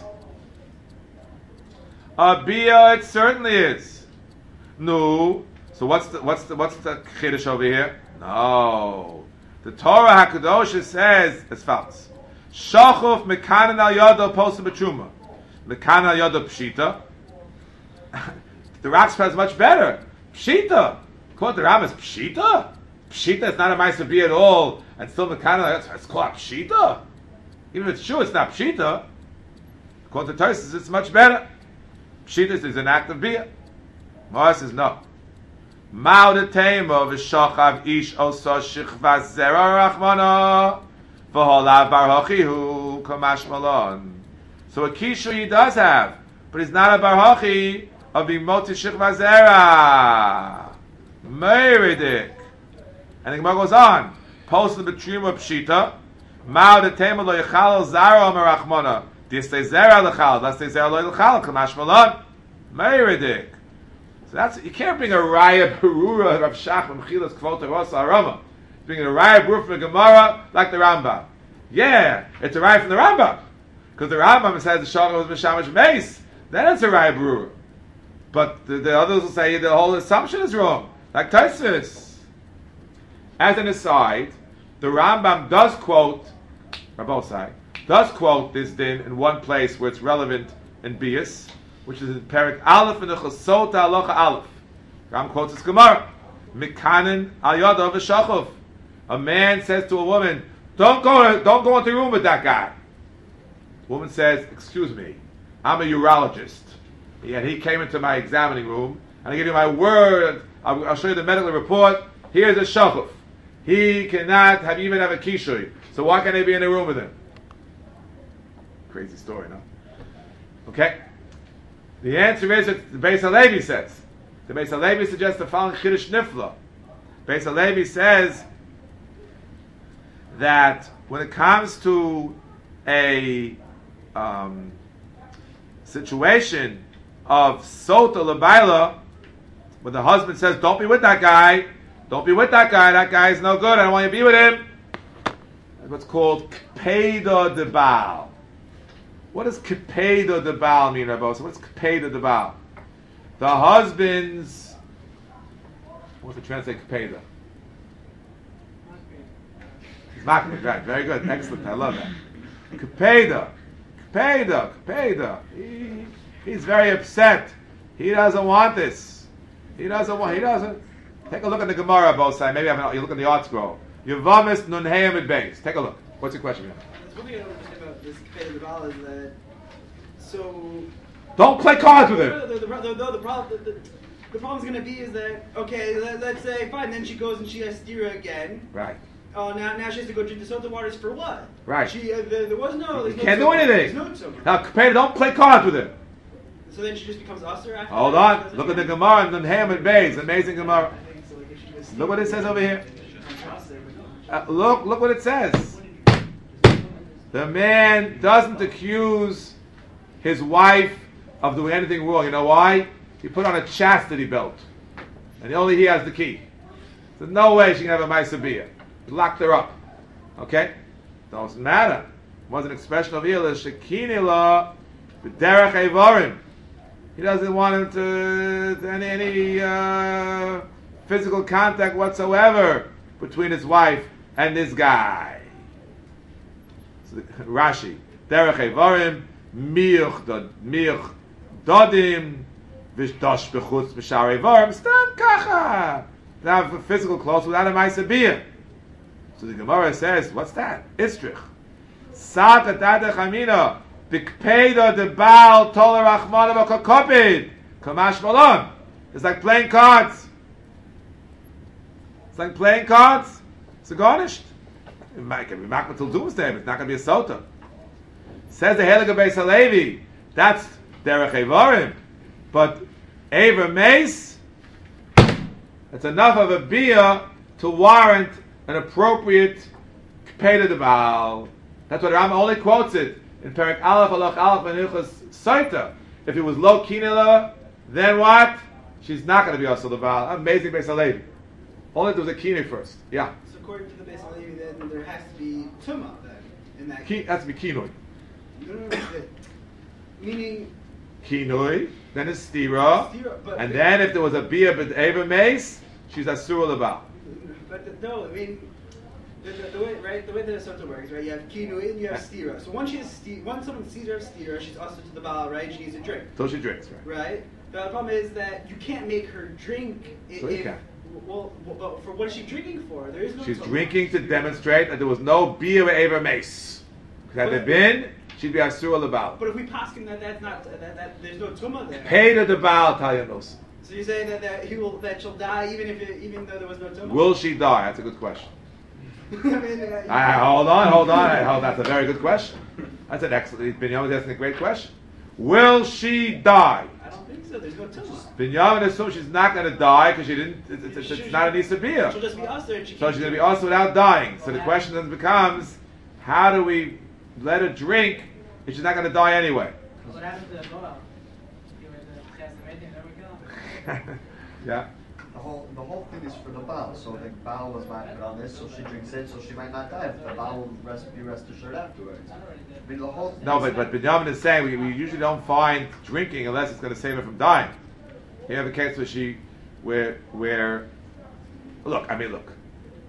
A Bia it certainly is. No. So what's the what's the what's the Chiddush over here? No. The Torah HaKadosh says as follows: Shachuf mekanan al yado posem b'truma, mekanan al yado pshita. The Rav is much better. Pshita. According to the Rav is pshita. Pshita is not a ma'aser bia at all, and still mekanan. It's called pshita. Even if it's true, it's not pshita. According to Tosfos, it's much better. Pshita is an act of bia. Mara says no. Ma'od teima v'shachav ish osa shichva zera rachmana v'holav bar hachihu kamash malon. So a kishu he does have, but he's not a bar hachi of being moti shichva zera. Meridik. And the Gemara goes on. Post the b'trima pshita. Ma'od teima lo yechal zara merachmana. Distei zera lechal. Distei zera lo lechal kamash malon. Meridik. So that's, you can't bring a Raya Berura of Shach Mchilas Kvota Rosa Arama. Bring a Raya Berura from the Gemara like the Rambam. Yeah, it's a Raya from the Rambam. Because the Rambam says the Shach was Mishamish Meis. Then it's a Raya Berura. But the, the others will say the whole assumption is wrong. Like Tosfos. As an aside, the Rambam does quote, Rabbosai, does quote this din in one place where it's relevant in Bias, which is in Perik Aleph in the Chosota Alocha Aleph. Ram quotes this Gemara, Mikanin al Yadav v'Shachov. A man says to a woman, don't go, don't go into the room with that guy. The woman says, excuse me, I'm a urologist. And he came into my examining room, and I give you my word, I'll, I'll show you the medical report. Here's a shachuf. He cannot have even have a kishui. So why can't he be in the room with him? Crazy story, no? Okay? The answer is that the Beis HaLevi says. The Beis HaLevi suggests the following Chiddush Nifla. Beis HaLevi says that when it comes to a um, situation of Sota Labaila, when the husband says, don't be with that guy, don't be with that guy, that guy is no good, I don't want you to be with him. That's what's called Kpeda de Baal. What does Kpeda de Baal mean, Rabbi? So what's Kpeda de Baal? The husband's, what's the translate Kpeda? Makbid, right, very good, excellent, I love that. Kpeda, Kpeda, Kpeda. He, he's very upset. He doesn't want this. He doesn't want, he doesn't. Take a look at the Gemara, both sides. Maybe I have an, you look at the art scroll. Yavamis nun heim at base. Take a look. What's your question? One thing I don't understand about this Kpeda de Baal is that, so... Don't play cards with him. The, the, the, the, the, the problem, the, the, the problem's going to be is that, okay, let, let's say, fine, then she goes and she has stira again. Right. Oh, uh, now now she has to go drink the sota waters for what? Right. She uh, there, there was no. You no can't do tzoma. anything. There's no tzoma. Now, Kpeda, don't play cards with him. So then she just becomes usher after Hold that? on. Look at the Gemara and then Ham and Bays. Amazing Gemara. Look what it says over here. Uh, look, look what it says. The man doesn't accuse his wife of doing anything wrong. You know why? He put on a chastity belt, and only he has the key. There's no way she can have a Maisa Bia. He locked her up. Okay? Doesn't matter. It was an expression of Ila Shekinila B'derech Eivarim. He doesn't want him to, to any any uh, physical contact whatsoever between his wife and this guy. So the, Rashi, Derech Eivarim, Miuch Miuch Dodim, Vishdosh Bechutz B'shar Eivarim, Stam Kacha. Now physical clothes without a Maisa Bia. So the Gemara says, what's that? Istrich. Sata Tadech Amina. Bikpeda de Baal Toler Achmana Bakakopid. Kamash Malon. It's like playing cards. It's like playing cards. It's a garnished. It might be makma till doomsday, but it's not going to be a sota. Says the Heilige Beis HaLevi. That's Derech Eivarim. But Aver Mace, it's enough of a bia to warrant an appropriate Kpeda de Baal. That's what Rambam only quotes it in Perik Aleph Alach Aleph and Hilchos Saita. If it was Lo Kinela, then what? She's not going to be also the Baal. Amazing Beis HaLevi. Only if there was a Kine first. Yeah. So according to the Beis HaLevi, then there has to be Tumah then in that Ki, case. has to be Kinoi. No, no, no, no. Meaning. Kinoi, then it's Stira, Stira, but and the- then if there was a Bia but Eva Mace, she's Asura the Baal. But the, no, I mean, the, the, the way right, the way the Sota works, right? You have kinui and you have stira. So once she has sti- once someone sees her have stira, she's also to the Baal, right? She needs a drink, So she drinks, right? right? The problem is that you can't make her drink. i- So you if, can. Well, well, for what is she drinking for? There is no. She's Tumah. drinking to demonstrate that there was no Bia or Eva Mace. Had there been, she'd be Asura the Baal. But if we paskin that that's not that, that there's no tuma there. Pay to the Baal, Talyanos. So you're saying that, that he will that she'll die even if it, even though there was no tuma. Will she die? That's a good question. I mean, uh, I, I- hold on, hold on. I, hold, that's a very good question. That's an excellent. Binyamin is asking a great question. Will she die? I don't think so. There's no tuma. Binyamin assumes she's not going to die because she didn't. It's, it's, it's not an She'll Isabia. just be us there. She So can't she's going to be drink. also without dying. So the question then becomes, how do we let her drink if she's not going to die anyway? What happened to the Boa? You were the Chesed never killed. Yeah. The whole the whole thing is for the Baal. So the Baal was not on this, so she drinks it, so she might not die. The Baal will rest, be rest assured afterwards. I mean, the whole No, but but Binyamin is saying we, we usually don't find drinking unless it's going to save her from dying. You have a case where she, where where, look, I mean, look.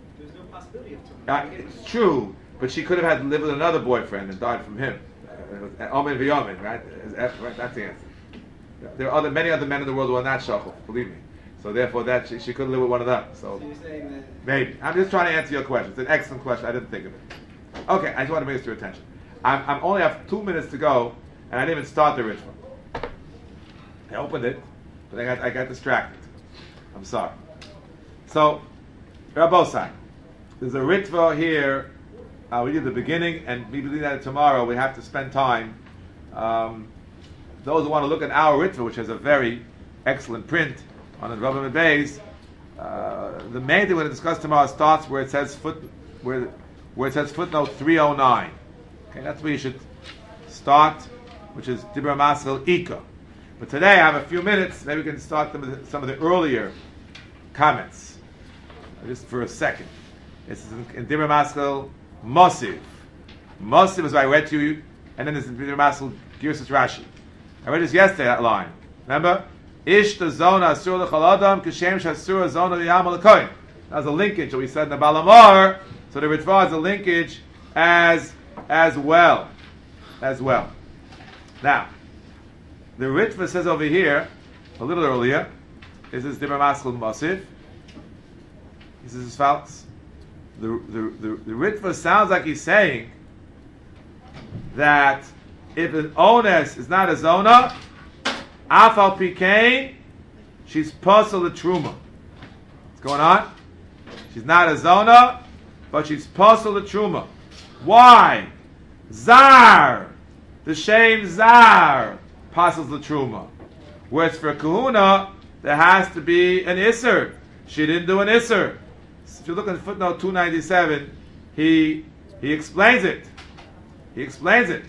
possibility of Uh, tumah. it's true, but she could have had lived with another boyfriend and died from him. Uh, Omen v'yomen, right? Right? That's the answer. There are other, many other men in the world who are not shachol, believe me. So therefore, that she, she could live with one of them. So, So you're saying that maybe. I'm just trying to answer your question. It's an excellent question. I didn't think of it. Okay, I just want to bring this to your attention. I'm, I'm only have two minutes to go, and I didn't even start the ritual. I opened it, but I got I got distracted. I'm sorry. So, Rabbosai, there's a ritva here. Uh, we did the beginning, and we believe that tomorrow we have to spend time. Um, those who want to look at our ritva, which has a very excellent print on the Rav and Beis, uh, the main thing we're going to discuss tomorrow starts where it says foot where where it says footnote three oh nine. Okay, that's where you should start, which is Dibra Masel Ika. But today I have a few minutes. Maybe we can start them with some of the earlier comments, just for a second. This is in, in Dibra Masel Mosiv. Mosiv is what I read to you, and then there's Dibra Masel Girsas Rashi. I read this yesterday, that line. Remember? Ish the zona asur l'chol adam kishem shasur zona liyam l'koyin. That's a linkage that we said in the Balamar. So the Ritva is a linkage as as well, as well. Now, the Ritva says over here a little earlier. This is Dibra Masel Mosiv. This is as follows. The the the, the Ritva sounds like he's saying that if an ones is not a zona, afal pikein, she's posel the truma. What's going on? She's not a zona, but she's posel the truma. Why? Zar, the shame zar, posels the truma. Whereas for kahuna, there has to be an isser. She didn't do an isser. If you look at footnote two ninety-seven, he he explains it. He explains it.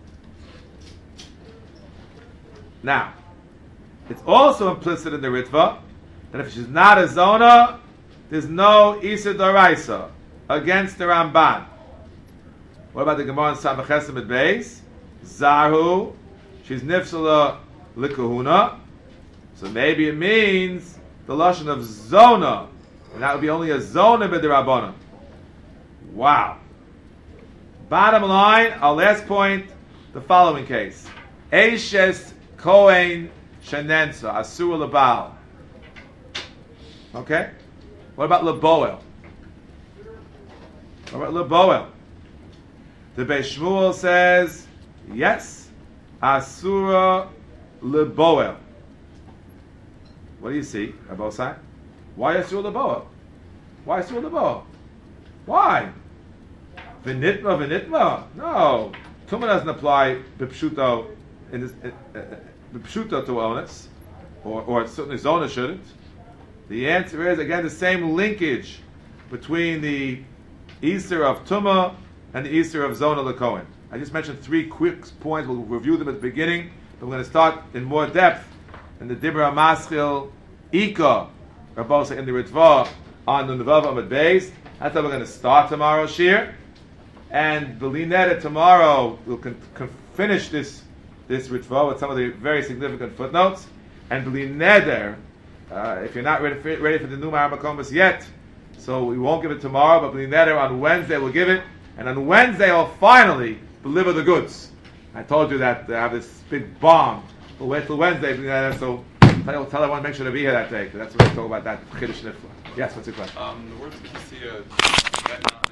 Now, it's also implicit in the Ritva that if she's not a zona, there's no Isa Doraisa against the Ramban. What about the Gemara in Savachesim at Beis? Zahu, she's Nifsala Likahuna. So maybe it means the Lashon of zona, and that would be only a zona b'di Rabbanan. Wow. Bottom line, our last point, the following case. Eishes Kohen Shenensa, Asur Lebal. Okay? What about Leboel? What about Leboel? The Beis Shmuel says, yes, Asura Leboel. What do you see, Abosai? Why Asur Leboel? Why Asur Leboel? Why? Vinitma, Vinitma? No. Tumah doesn't apply Bipshuto in this, uh, uh, Bipshuto to onus, or, or certainly Zona shouldn't. The answer is, again, the same linkage between the Easter of Tumah and the Easter of Zona Lekohen. I just mentioned three quick points. We'll review them at the beginning, but we're going to start in more depth in the Dibra Maschil Ika, Rabbosa in the Ritva on the Nevav Amud Beis. That's how we're going to start tomorrow, Shir. And Belinetta tomorrow we'll con- con- finish this this Ritva with some of the very significant footnotes. And Belinetta, uh, if you're not ready for, ready for the Numar Makomas yet, so we won't give it tomorrow, but Belinetta on Wednesday we'll give it. And on Wednesday I'll finally deliver the goods. I told you that I have this big bomb. We'll wait till Wednesday, so tell, tell everyone to make sure to be here that day, because that's what we talk about that Chiddush Nifla. Yes, what's your question? Um, the word Kisiya,